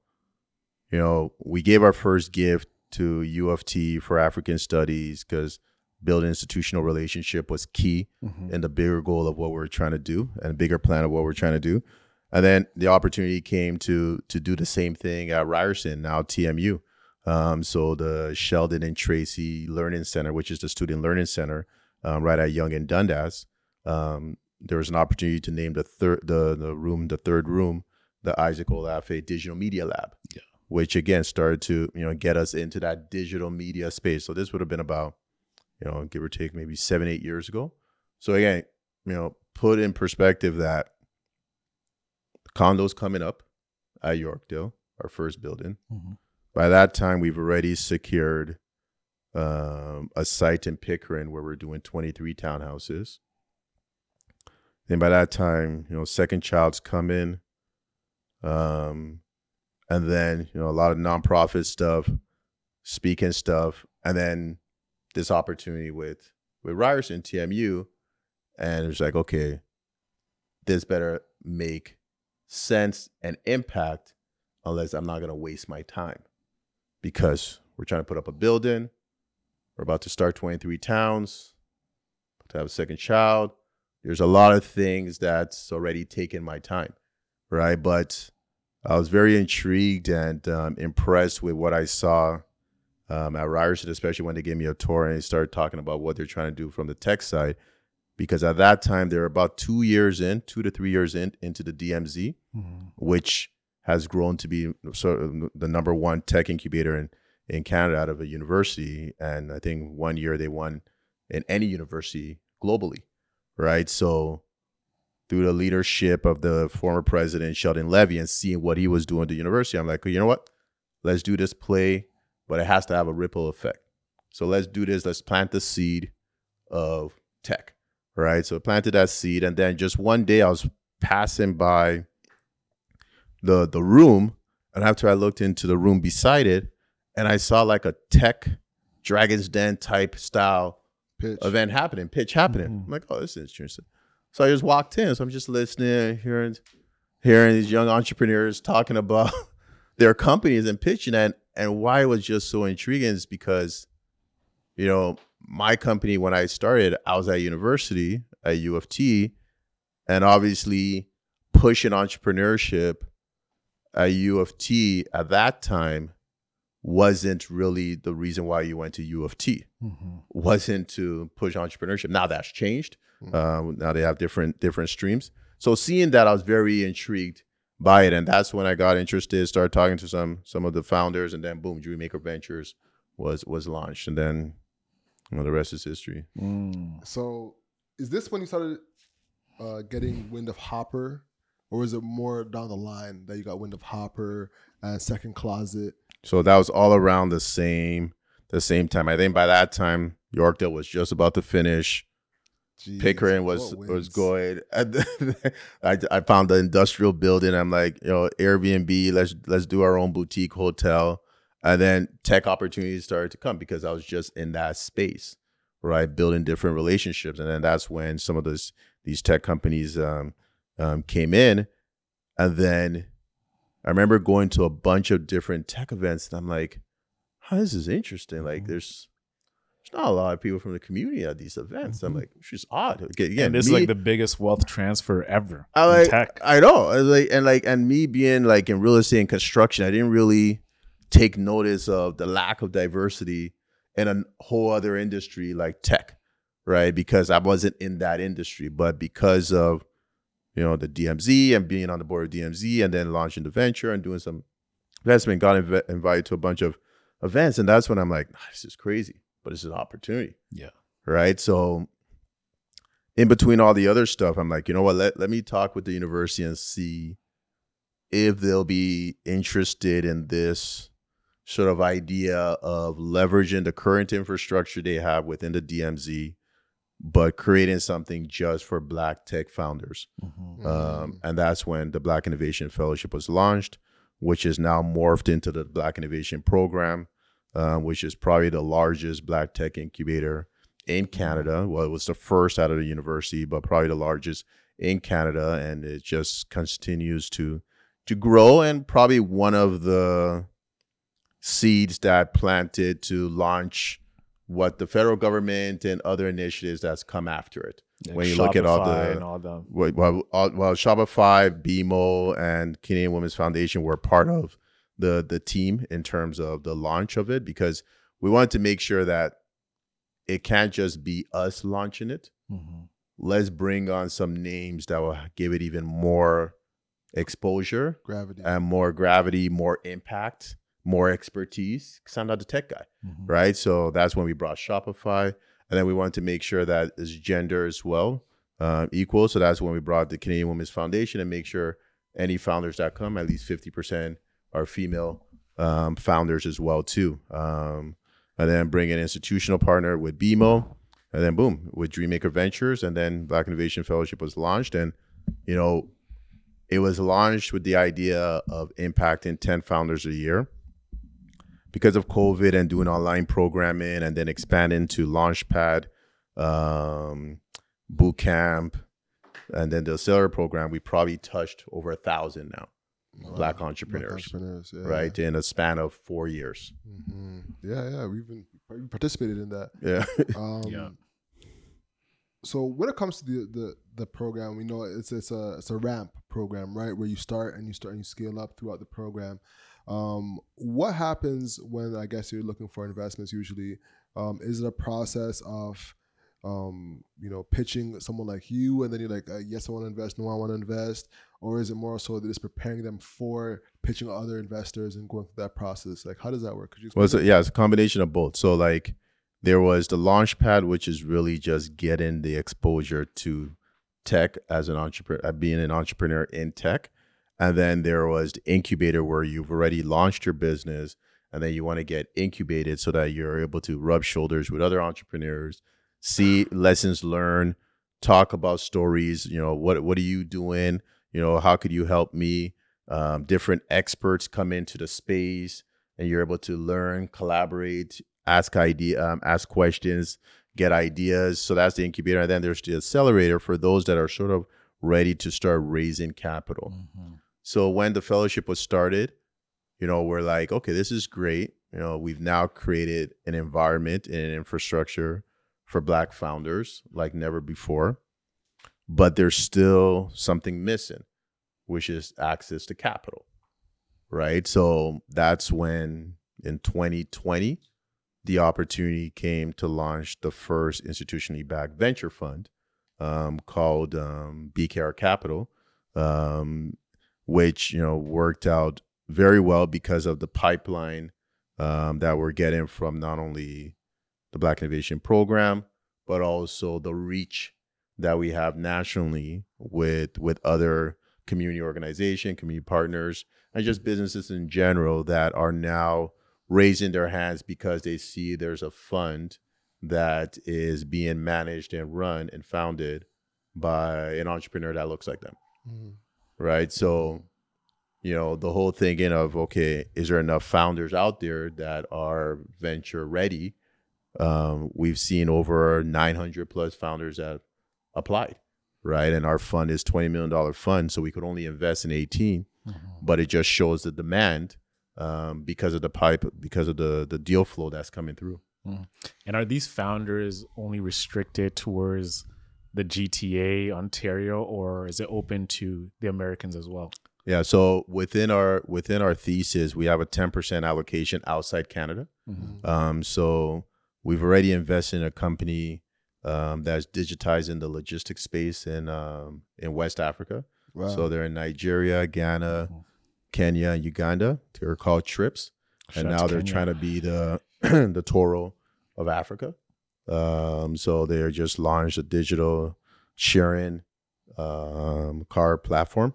we gave our first gift to U of T for African Studies because building institutional relationship was key in the bigger goal of what we're trying to do and a bigger plan of what we're trying to do. And then the opportunity came to do the same thing at Ryerson, now TMU. So the Sheldon and Tracy Learning Center, which is the Student Learning Center right at Yonge and Dundas, there was an opportunity to name the third room, the Isaac Olafe Digital Media Lab, which again started to get us into that digital media space. So this would have been about give or take maybe 7-8 years ago. So again, put in perspective that condos coming up at Yorkdale, our first building. By that time, we've already secured a site in Pickering where we're doing 23 townhouses. Then by that time, second child's coming. And then, a lot of nonprofit stuff, speaking stuff, and then this opportunity with Ryerson, TMU. And it was like, okay, this better make sense and impact unless I'm not going to waste my time. Because we're trying to put up a building. We're about to start 23 towns, to have a second child. There's a lot of things that's already taken my time, right? But I was very intrigued and impressed with what I saw at Ryerson, especially when they gave me a tour and they started talking about what they're trying to do from the tech side. Because at that time, they were about 2 to 3 years into the DMZ, which has grown to be sort of the number one tech incubator in Canada out of a university. And I think 1 year they won in any university globally, right? So through the leadership of the former president, Sheldon Levy, and seeing what he was doing at the university, I'm like, you know what? Let's do this play, but it has to have a ripple effect. So let's do this. Let's plant the seed of tech, right? So I planted that seed. And then just one day I was passing by the room, and after I looked into the room beside it, and I saw like a tech Dragon's Den type style event happening, pitch happening. I'm like, oh, this is interesting. So I just walked in. So I'm just listening, hearing these young entrepreneurs talking about their companies and pitching. And why it was just so intriguing is because, my company, when I started, I was at university at U of T, and obviously pushing entrepreneurship at U of T at that time wasn't really the reason why you went to U of T. Wasn't to push entrepreneurship. Now that's changed. Now they have different streams. So seeing that, I was very intrigued by it, and that's when I got interested. Started talking to some of the founders, and then boom, Dreammaker Ventures was launched, and then the rest is history. So, is this when you started getting wind of Hopper, or was it more down the line that you got wind of Hopper and Second Closet? So that was all around the same time. I think by that time, Yorkdale was just about to finish. Jeez, Pickering what was wins? going. I found the industrial building. I'm like, Airbnb. Let's do our own boutique hotel, and then tech opportunities started to come because I was just in that space, right, building different relationships, and then that's when some of these tech companies came in, and then I remember going to a bunch of different tech events, and I'm like, oh, this is interesting. Like, there's not a lot of people from the community at these events. I'm like, it's just odd. Again, And this is like the biggest wealth transfer ever I in tech. I know. I was like, and me being like in real estate and construction, I didn't really take notice of the lack of diversity in a whole other industry like tech, right? Because I wasn't in that industry, but because of the DMZ and being on the board of DMZ, and then launching the venture and doing some investment, got invited to a bunch of events, and that's when I'm like, this is crazy, but it's an opportunity. Yeah. Right. So in between all the other stuff, I'm like, you know what, let me talk with the university and see if they'll be interested in this sort of idea of leveraging the current infrastructure they have within the DMZ, but creating something just for Black tech founders. And that's when the Black Innovation Fellowship was launched, which is now morphed into the Black Innovation Program, which is probably the largest Black tech incubator in Canada. Well, it was the first out of the university, but probably the largest in Canada. And it just continues to grow, and probably one of the seeds that planted to launch what the federal government and other initiatives that's come after it. Like when you look at all Shopify the, and all the well, Shopify, BMO, and Canadian Women's Foundation were part of the team in terms of the launch of it, because we wanted to make sure that it can't just be us launching it. Let's bring on some names that will give it even more exposure, Gravity. and more gravity, more impact, more expertise, because I'm not the tech guy, right? So that's when we brought Shopify, and then we wanted to make sure that it's gender as well, equal. So that's when we brought the Canadian Women's Foundation, and make sure any founders that come, at least 50% are female founders as well too. And then bring an institutional partner with BMO, and then boom, with Dreammaker Ventures, and then Black Innovation Fellowship was launched. And it was launched with the idea of impacting 10 founders a year. Because of COVID and doing online programming, and then expanding to Launchpad, Bootcamp, and then the Accelerator program, we probably touched over 1,000 now. Black entrepreneurs, yeah. right? In a span of 4 years. Yeah, we participated in that. Yeah. Yeah. So when it comes to the program, we know it's a ramp program, right? Where you start and you scale up throughout the program. What happens when, I guess, you're looking for investments usually? Is it a process of, pitching someone like you, and then you're like, yes, I want to invest, no, I want to invest? Or is it more so that it's preparing them for pitching other investors and going through that process? Like, how does that work? Could you explain that? It's a combination of both. So like there was the Launchpad, which is really just getting the exposure to tech as an entrepreneur, being an entrepreneur in tech. And then there was the incubator, where you've already launched your business, and then you want to get incubated so that you're able to rub shoulders with other entrepreneurs, see lessons learned, talk about stories. What are you doing? How could you help me? Different experts come into the space, and you're able to learn, collaborate, ask questions, get ideas. So that's the incubator. And then there's the accelerator for those that are sort of ready to start raising capital. So when the fellowship was started, we're like, okay, this is great. We've now created an environment and an infrastructure for Black founders like never before, but there's still something missing, which is access to capital, right? So that's when in 2020, the opportunity came to launch the first institutionally backed venture fund called BKR Capital, which worked out very well because of the pipeline that we're getting from not only the Black Innovation Program, but also the reach that we have nationally with other community organizations, community partners, and just businesses in general that are now raising their hands because they see there's a fund that is being managed and run and founded by an entrepreneur that looks like them. Right. So, the whole thinking of, okay, is there enough founders out there that are venture ready? We've seen over 900 plus founders that applied. Right. And our fund is $20 million fund. So we could only invest in 18, but it just shows the demand because of the deal flow that's coming through. And are these founders only restricted towards the GTA, Ontario, or is it open to the Americans as well? Yeah. So within our thesis, we have a 10% allocation outside Canada. So we've already invested in a company that's digitizing the logistics space in West Africa. Wow. So they're in Nigeria, Ghana, Kenya, and Uganda. They're called Trips, and now they're trying to be the the Toro of Africa. So they just launched a digital sharing car platform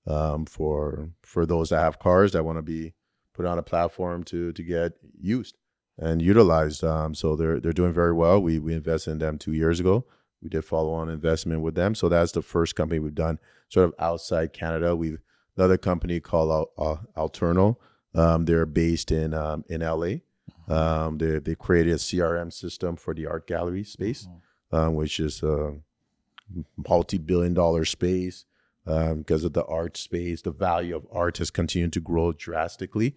for those that have cars that want to be put on a platform to get used and utilized. So they're doing very well. We invested in them 2 years ago. We did follow-on investment with them. So that's the first company we've done sort of outside Canada. We've another company called Alterno. They're based in LA. They created a CRM system for the art gallery space, which is a multi-billion-dollar space. Because of the art space, the value of art has continued to grow drastically.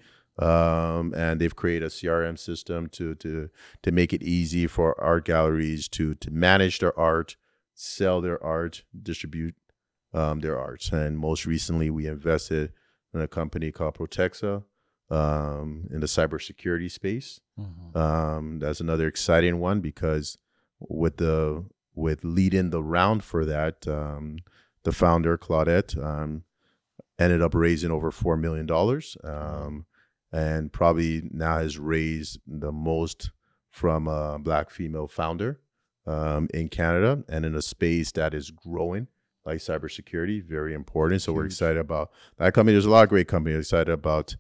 And they've created a CRM system to make it easy for art galleries to manage their art, sell their art, distribute their arts. And most recently, we invested in a company called Protexa in the cybersecurity space. That's another exciting one because with leading the round for that, the founder Claudette ended up raising over $4 million. And probably now has raised the most from a Black female founder in Canada and in a space that is growing, like cybersecurity, very important. So we're excited about that company. There's a lot of great companies. Excited about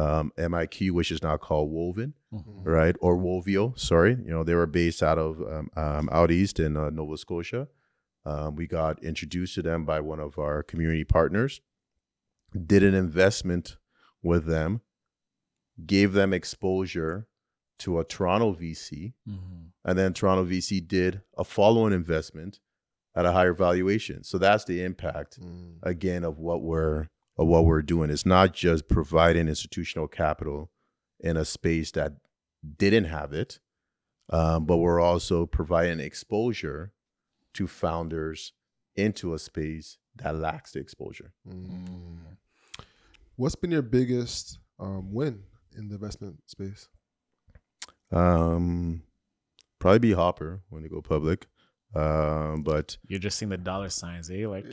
MIQ, which is now called Woven, right? Or Wovio, sorry. They were based out of out east in Nova Scotia. We got introduced to them by one of our community partners, did an investment with them, gave them exposure to a Toronto VC, and then Toronto VC did a follow-on investment at a higher valuation. So that's the impact again of what we're doing. It's not just providing institutional capital in a space that didn't have it, but we're also providing exposure to founders into a space that lacks the exposure. What's been your biggest win in the investment space? Probably be Hopper when they go public. But you're just seeing the dollar signs, eh? Like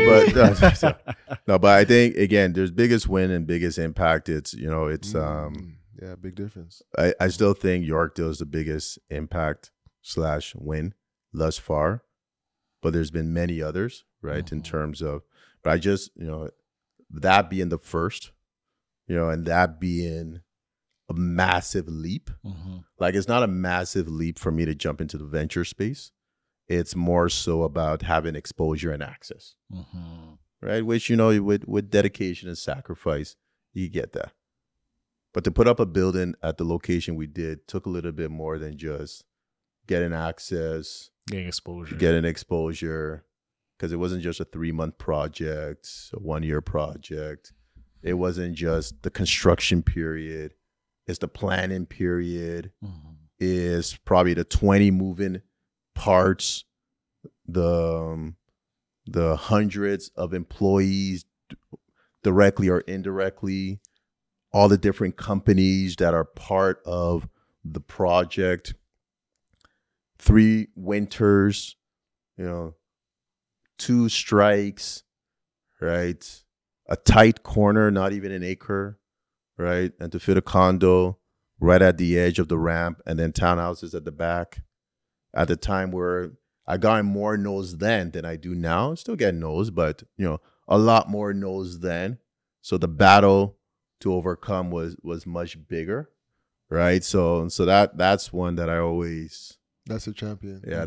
but I think again, there's biggest win and biggest impact. It's big difference. I still think Yorkdale is the biggest impact / win thus far, but there's been many others, right? In terms of, but I just that being the first, and that being a massive leap. Like it's not a massive leap for me to jump into the venture space. It's more so about having exposure and access, right? Which, with dedication and sacrifice, you get that. But to put up a building at the location we did took a little bit more than just getting access, getting exposure, because it wasn't just a 3-month project, a 1-year project. It wasn't just the construction period. It's the planning period. It's probably the 20 moving parts, the hundreds of employees directly or indirectly, all the different companies that are part of the project, 3 winters, 2 strikes, right? A tight corner, not even an acre, right? And to fit a condo right at the edge of the ramp, and then townhouses at the back. At the time where I got more no's then than I do now. Still get no's, but a lot more no's then. So the battle to overcome was much bigger, right? So that's one that I always That's a champion. Yeah,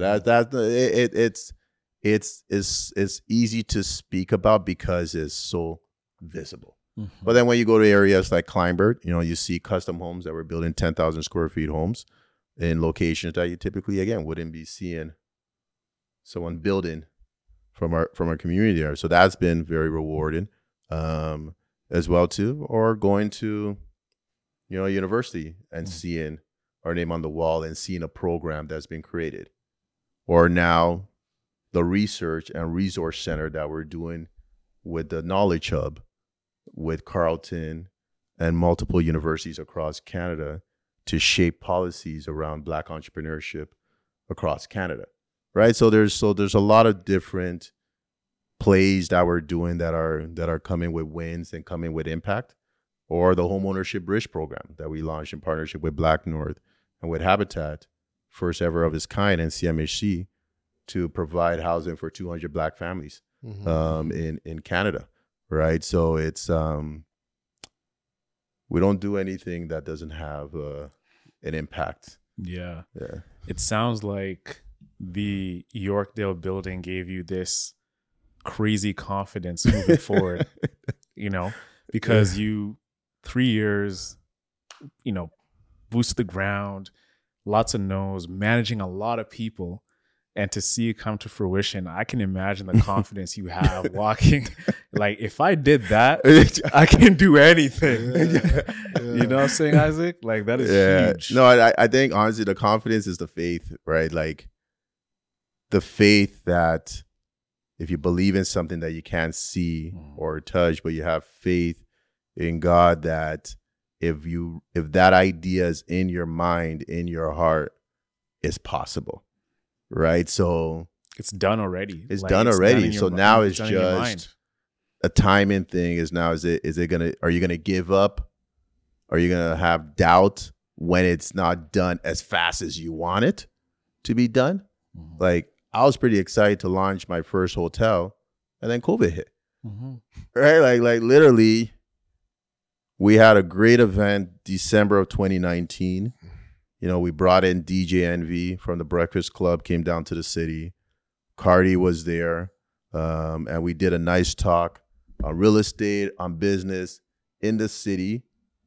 it's easy to speak about because it's so visible. But then when you go to areas like Kleinburg, you see custom homes that were building 10,000 square feet homes in locations that you typically, again, wouldn't be seeing someone building from our community there. So that's been very rewarding as well too. Or going to, a university and seeing our name on the wall and seeing a program that's been created. Or now the research and resource center that we're doing with the Knowledge Hub with Carleton and multiple universities across Canada to shape policies around Black entrepreneurship across Canada, right? So there's a lot of different plays that we're doing that are coming with wins and coming with impact. Or the Homeownership Bridge program that we launched in partnership with Black North and with Habitat, first ever of its kind, and CMHC, to provide housing for 200 Black families in Canada, right? So it's we don't do anything that doesn't have an impact. Yeah. It sounds like the Yorkdale building gave you this crazy confidence moving forward, because you 3 years, boost the ground, lots of no's, managing a lot of people, and to see it come to fruition, I can imagine the confidence you have walking. Like, if I did that, I can do anything. You know what I'm saying, Isaac? Like, that is huge. No, I think honestly, the confidence is the faith, right? Like, the faith that if you believe in something that you can't see or touch, but you have faith in God, that if that idea is in your mind, in your heart, it's possible, right? So it's done already. It's done already. So now it's just a timing thing. Are you gonna give up? Are you gonna have doubt when it's not done as fast as you want it to be done? Like, I was pretty excited to launch my first hotel, and then COVID hit. Right? Like literally, we had a great event December of 2019. We brought in DJ Envy from the Breakfast Club, came down to the city. Cardi was there. And we did a nice talk on real estate, on business in the city,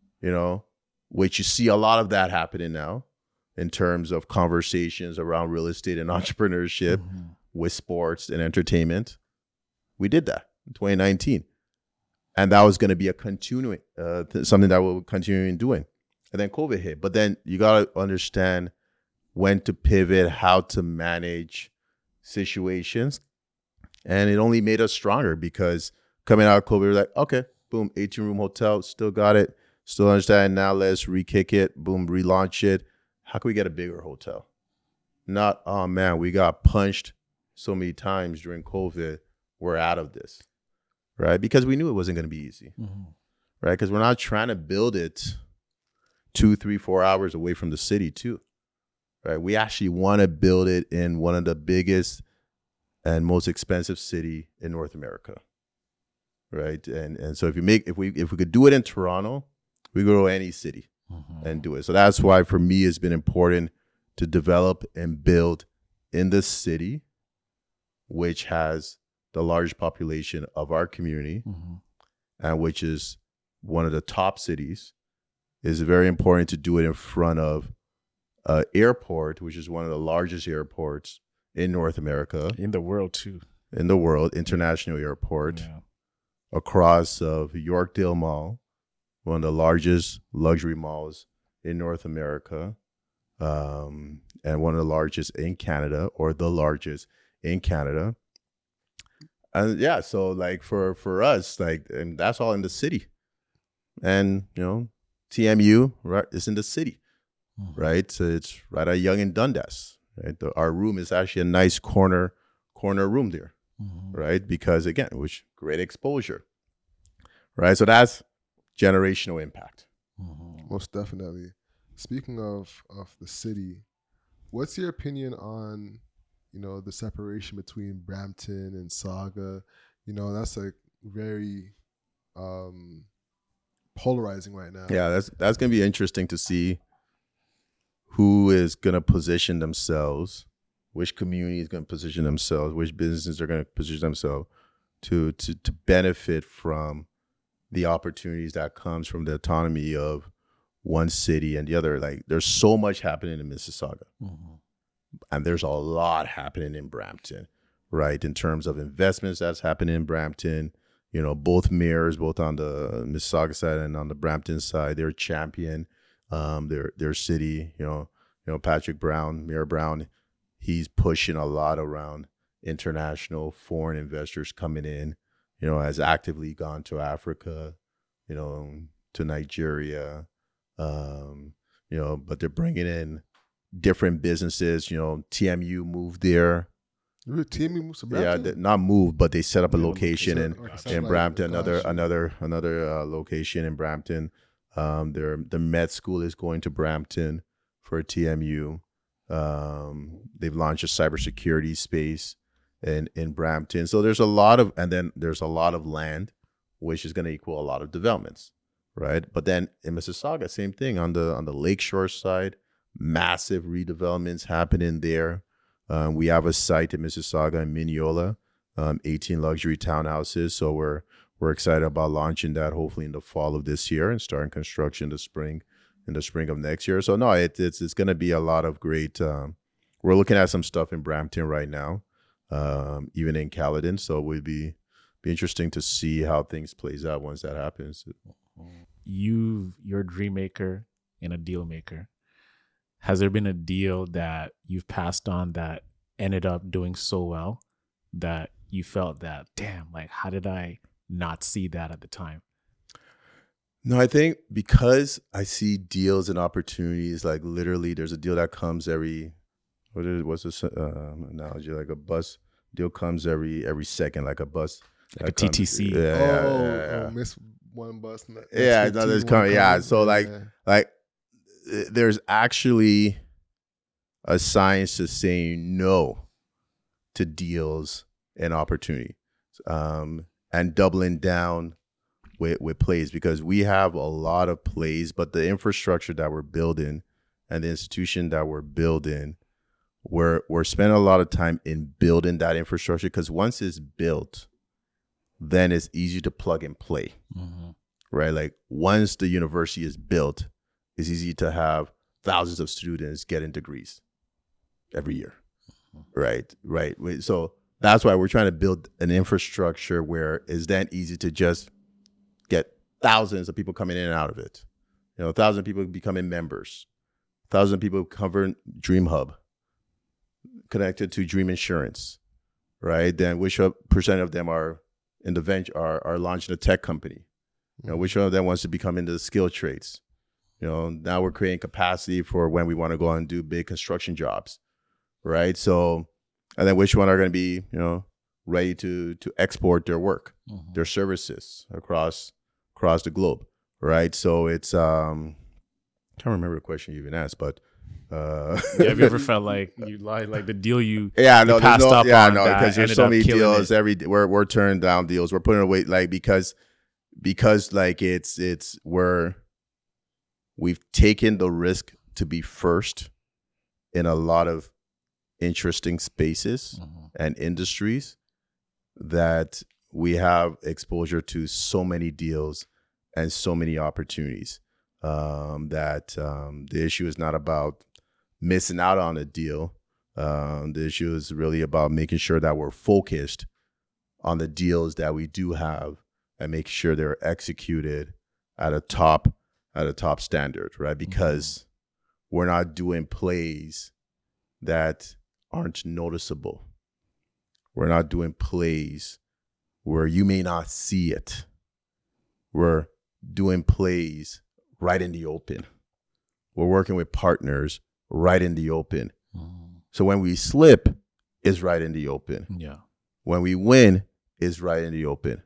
which you see a lot of that happening now in terms of conversations around real estate and entrepreneurship with sports and entertainment. We did that in 2019. And that was going to be a continuing, something that we'll continue doing. And then COVID hit. But then you got to understand when to pivot, how to manage situations. And it only made us stronger, because coming out of COVID, we're like, okay, boom, 18-room hotel, still got it. Still understand. Now let's re-kick it, boom, relaunch it. How can we get a bigger hotel? Not, oh man, we got punched so many times during COVID. We're out of this. Right? Because we knew it wasn't going to be easy, right? Because we're not trying to build it 2, 3, 4 hours away from the city too, right? We actually want to build it in one of the biggest and most expensive city in North America, right? And so if we could do it in Toronto, we go to any city and do it. So that's why for me it's been important to develop and build in the city, which has the large population of our community, and which is one of the top cities. It's very important to do it in front of an airport, which is one of the largest airports in North America. In the world, too. In the world, international airport. Across of Yorkdale Mall, one of the largest luxury malls in North America, and one of the largest in Canada, or the largest in Canada. And yeah, so like for us, like, and that's all in the city. And, TMU, right, is in the city, right? So it's right at Yonge and Dundas, right? Our room is actually a nice corner room there, right? Because again, which great exposure, right? So that's generational impact. Most definitely. Speaking of the city, what's your opinion on, the separation between Brampton and Saga? That's like very polarizing right now. Yeah, that's going to be interesting to see who is going to position themselves, which community is going to position themselves, which businesses are going to position themselves to benefit from the opportunities that comes from the autonomy of one city and the other. Like, there's so much happening in Mississauga, and there's a lot happening in Brampton, right? In terms of investments that's happening in Brampton, you know, both mayors, both on the Mississauga side and on the Brampton side, they're champion their city. You know, Patrick Brown, Mayor Brown, he's pushing a lot around international foreign investors coming in, you know, has actively gone to Africa, you know, to Nigeria, you know, but they're bringing in different businesses. You know, TMU moved there. TMU moved to Brampton? Yeah, not moved, but they set up a location in Brampton, another location in Brampton. The med school is going to Brampton for TMU. They've launched a cybersecurity space in Brampton. So there's a lot of, and then there's a lot of land, which is going to equal a lot of developments, right? But then in Mississauga, same thing on the lakeshore side, massive redevelopments happening there. We have a site in Mississauga and Mineola, 18 luxury townhouses. So we're excited about launching that hopefully in the fall of this year and starting construction in the spring of next year. So no, it's going to be a lot of great. We're looking at some stuff in Brampton right now, even in Caledon. So it would be interesting to see how things plays out once that happens. You're a dream maker and a deal maker. Has there been a deal that you've passed on that ended up doing so well that you felt that, damn, like, how did I not see that at the time? No, I think because I see deals and opportunities, like literally there's a deal that comes what's this analogy? Like a bus deal comes every second, like a bus. Like a TTC. Yeah. Miss one bus. Yeah, another's coming. Yeah. So like there's actually a science to saying no to deals and opportunity, and doubling down with plays, because we have a lot of plays, but the infrastructure that we're building and the institution that we're building, we're spending a lot of time in building that infrastructure, because once it's built, then it's easy to plug and play, right? Like once the university is built, it's easy to have thousands of students getting degrees every year, right? So that's why we're trying to build an infrastructure where it's then easy to just get thousands of people coming in and out of it. You know, 1,000 people becoming members, 1,000 people covering Dream Hub, connected to Dream Insurance, right? Then which percent of them are in the venture are launching a tech company? You know, which one of them wants to become into the skill trades? You know, now we're creating capacity for when we want to go out and do big construction jobs, right? So, and then which one are going to be, you know, ready to export their work, their services across the globe, right? So it's I can't remember the question you even asked, but have you ever felt like you lied, like the deal you passed up on? Because there's so many deals we're turning down deals, we're putting away, like because like it's we've taken the risk to be first in a lot of interesting spaces and industries, that we have exposure to so many deals and so many opportunities, that the issue is not about missing out on a deal. The issue is really about making sure that we're focused on the deals that we do have and make sure they're executed at a top standard, right? Because we're not doing plays that aren't noticeable. We're not doing plays where you may not see it. We're doing plays right in the open. We're working with partners right in the open. So when we slip, it's right in the open. Yeah. When we win, it's right in the open.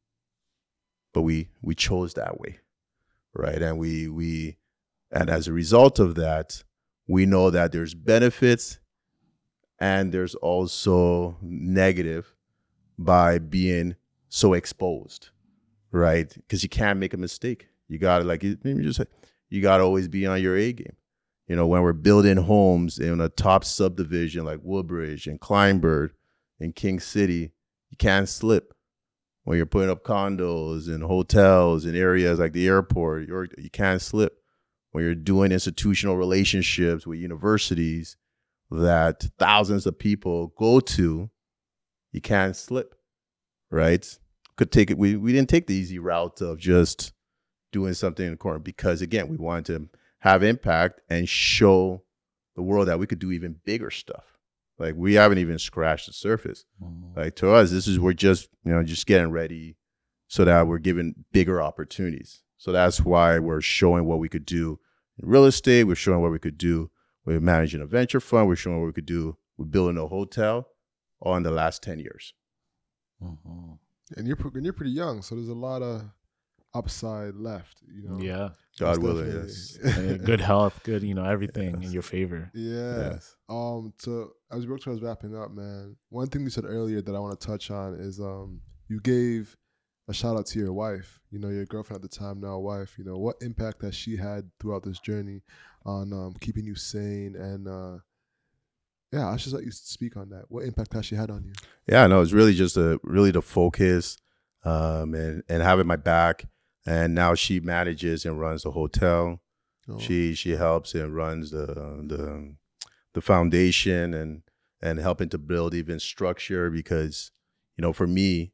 But we chose that way, right? And and as a result of that, we know that there's benefits and there's also negative by being so exposed, right? Because you can't make a mistake. You gotta, like you just said, you gotta always be on your A game. when we're building homes in a top subdivision like Woodbridge and Kleinburg and King City, you can't slip. When you're putting up condos and hotels in areas like the airport, you can't slip. When you're doing institutional relationships with universities that thousands of people go to, you can't slip, right? Could take it. We didn't take the easy route of just doing something in the corner because, again, we wanted to have impact and show the world that we could do even bigger stuff. Like, we haven't even scratched the surface. Like, to us, we're just, just getting ready so that we're given bigger opportunities. So that's why we're showing what we could do in real estate. We're showing what we could do with managing a venture fund. We're showing what we could do with building a hotel all in the last 10 years. Mm-hmm. And you're pretty young, so there's a lot of upside left, Yeah. God willing, yes. And good health, good, everything in your favor. Yes. So as we was wrapping up, man, one thing you said earlier that I want to touch on is you gave a shout out to your wife, your girlfriend at the time, now wife. What impact has she had throughout this journey on keeping you sane? And I should let you speak on that. What impact has she had on you? Yeah, no, it's really just the focus and having my back. And now she manages and runs the hotel. Oh. She helps and runs the foundation and helping to build even structure because, for me,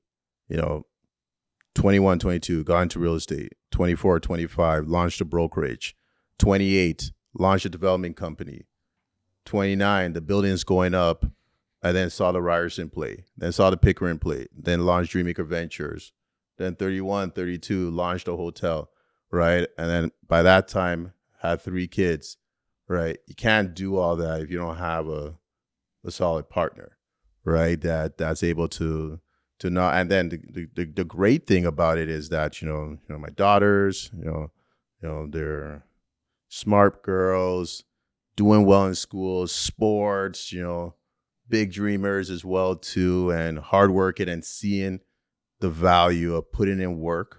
21, 22, got into real estate, 24, 25, launched a brokerage, 28, launched a development company, 29, the building's going up. I then saw the Ryerson play, then saw the Pickering play, then launched Dreammaker Ventures. Then 31, 32, launched a hotel, right? And then by that time, had 3 kids, right? You can't do all that if you don't have a solid partner, right? That's able to not. And then the great thing about it is that my daughters, they're smart girls, doing well in school, sports, big dreamers as well too, and hardworking and seeing the value of putting in work,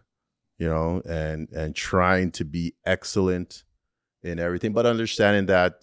and trying to be excellent in everything, but understanding that,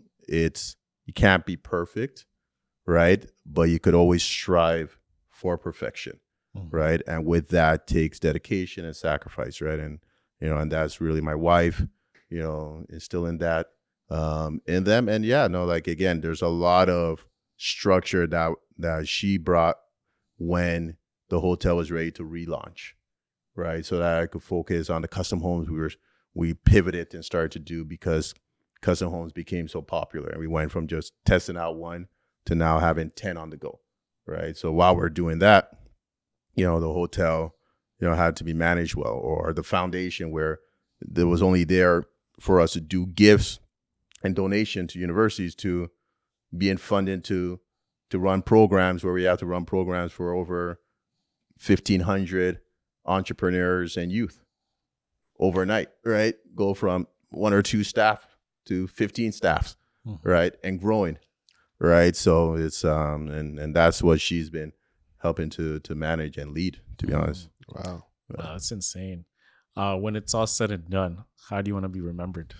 you can't be perfect, right? But you could always strive for perfection, right? And with that takes dedication and sacrifice, right? And, and that's really my wife, instilling that in them. And again, there's a lot of structure that she brought when the hotel was ready to relaunch, right? So that I could focus on the custom homes we pivoted and started to do because custom homes became so popular. And we went from just testing out one to now having 10 on the go, right? So while we're doing that, the hotel, had to be managed well, or the foundation where there was only there for us to do gifts and donation to universities to being funded to run programs where we have to run programs for over 1,500 entrepreneurs and youth overnight, right? Go from 1 or 2 staff to 15 staffs, right? And growing, right? So it's, and that's what she's been helping to manage and lead, to be honest. Wow. Wow, that's insane. When it's all said and done, how do you want to be remembered?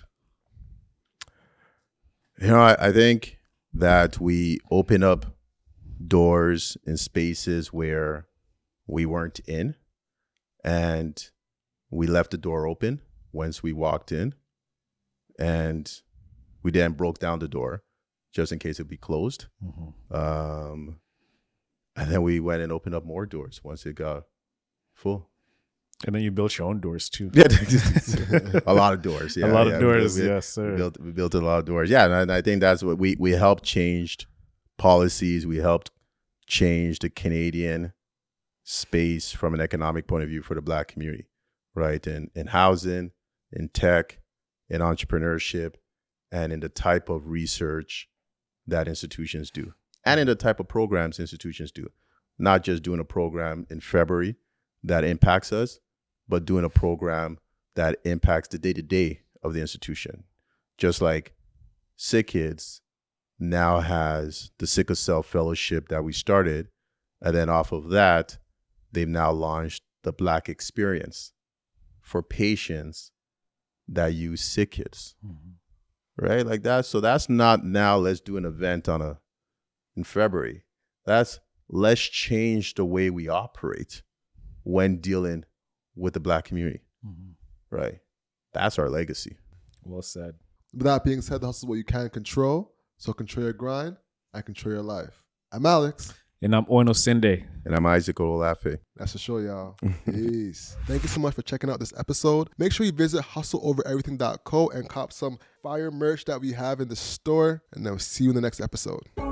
I think that we open up doors in spaces where we weren't in, and we left the door open once we walked in, and we then broke down the door just in case it'd be closed. And then we went and opened up more doors once it got full. And then you built your own doors too. Yeah, a lot of doors. Yeah, a lot of doors. Yes, sir. We built a lot of doors. Yeah, and I think that's what we helped change policies. We helped change the Canadian space from an economic point of view for the Black community, right? In housing, in tech, in entrepreneurship, and in the type of research that institutions do, and in the type of programs institutions do. Not just doing a program in February that impacts us, but doing a program that impacts the day-to-day of the institution. Just like SickKids now has the Sickle Cell Fellowship that we started, and then off of that, they've now launched the Black Experience for patients that use SickKids, right? Like that. So that's not now let's do an event in February. That's let's change the way we operate when dealing with the Black community, right? That's our legacy. Well said. With that being said, the hustle is what you can control. So control your grind and control your life. I'm Alex. And I'm Ono Sinde. And I'm Isaac Ololafe. That's the show, y'all. Peace. Thank you so much for checking out this episode. Make sure you visit hustleovereverything.co and cop some fire merch that we have in the store. And then we'll see you in the next episode.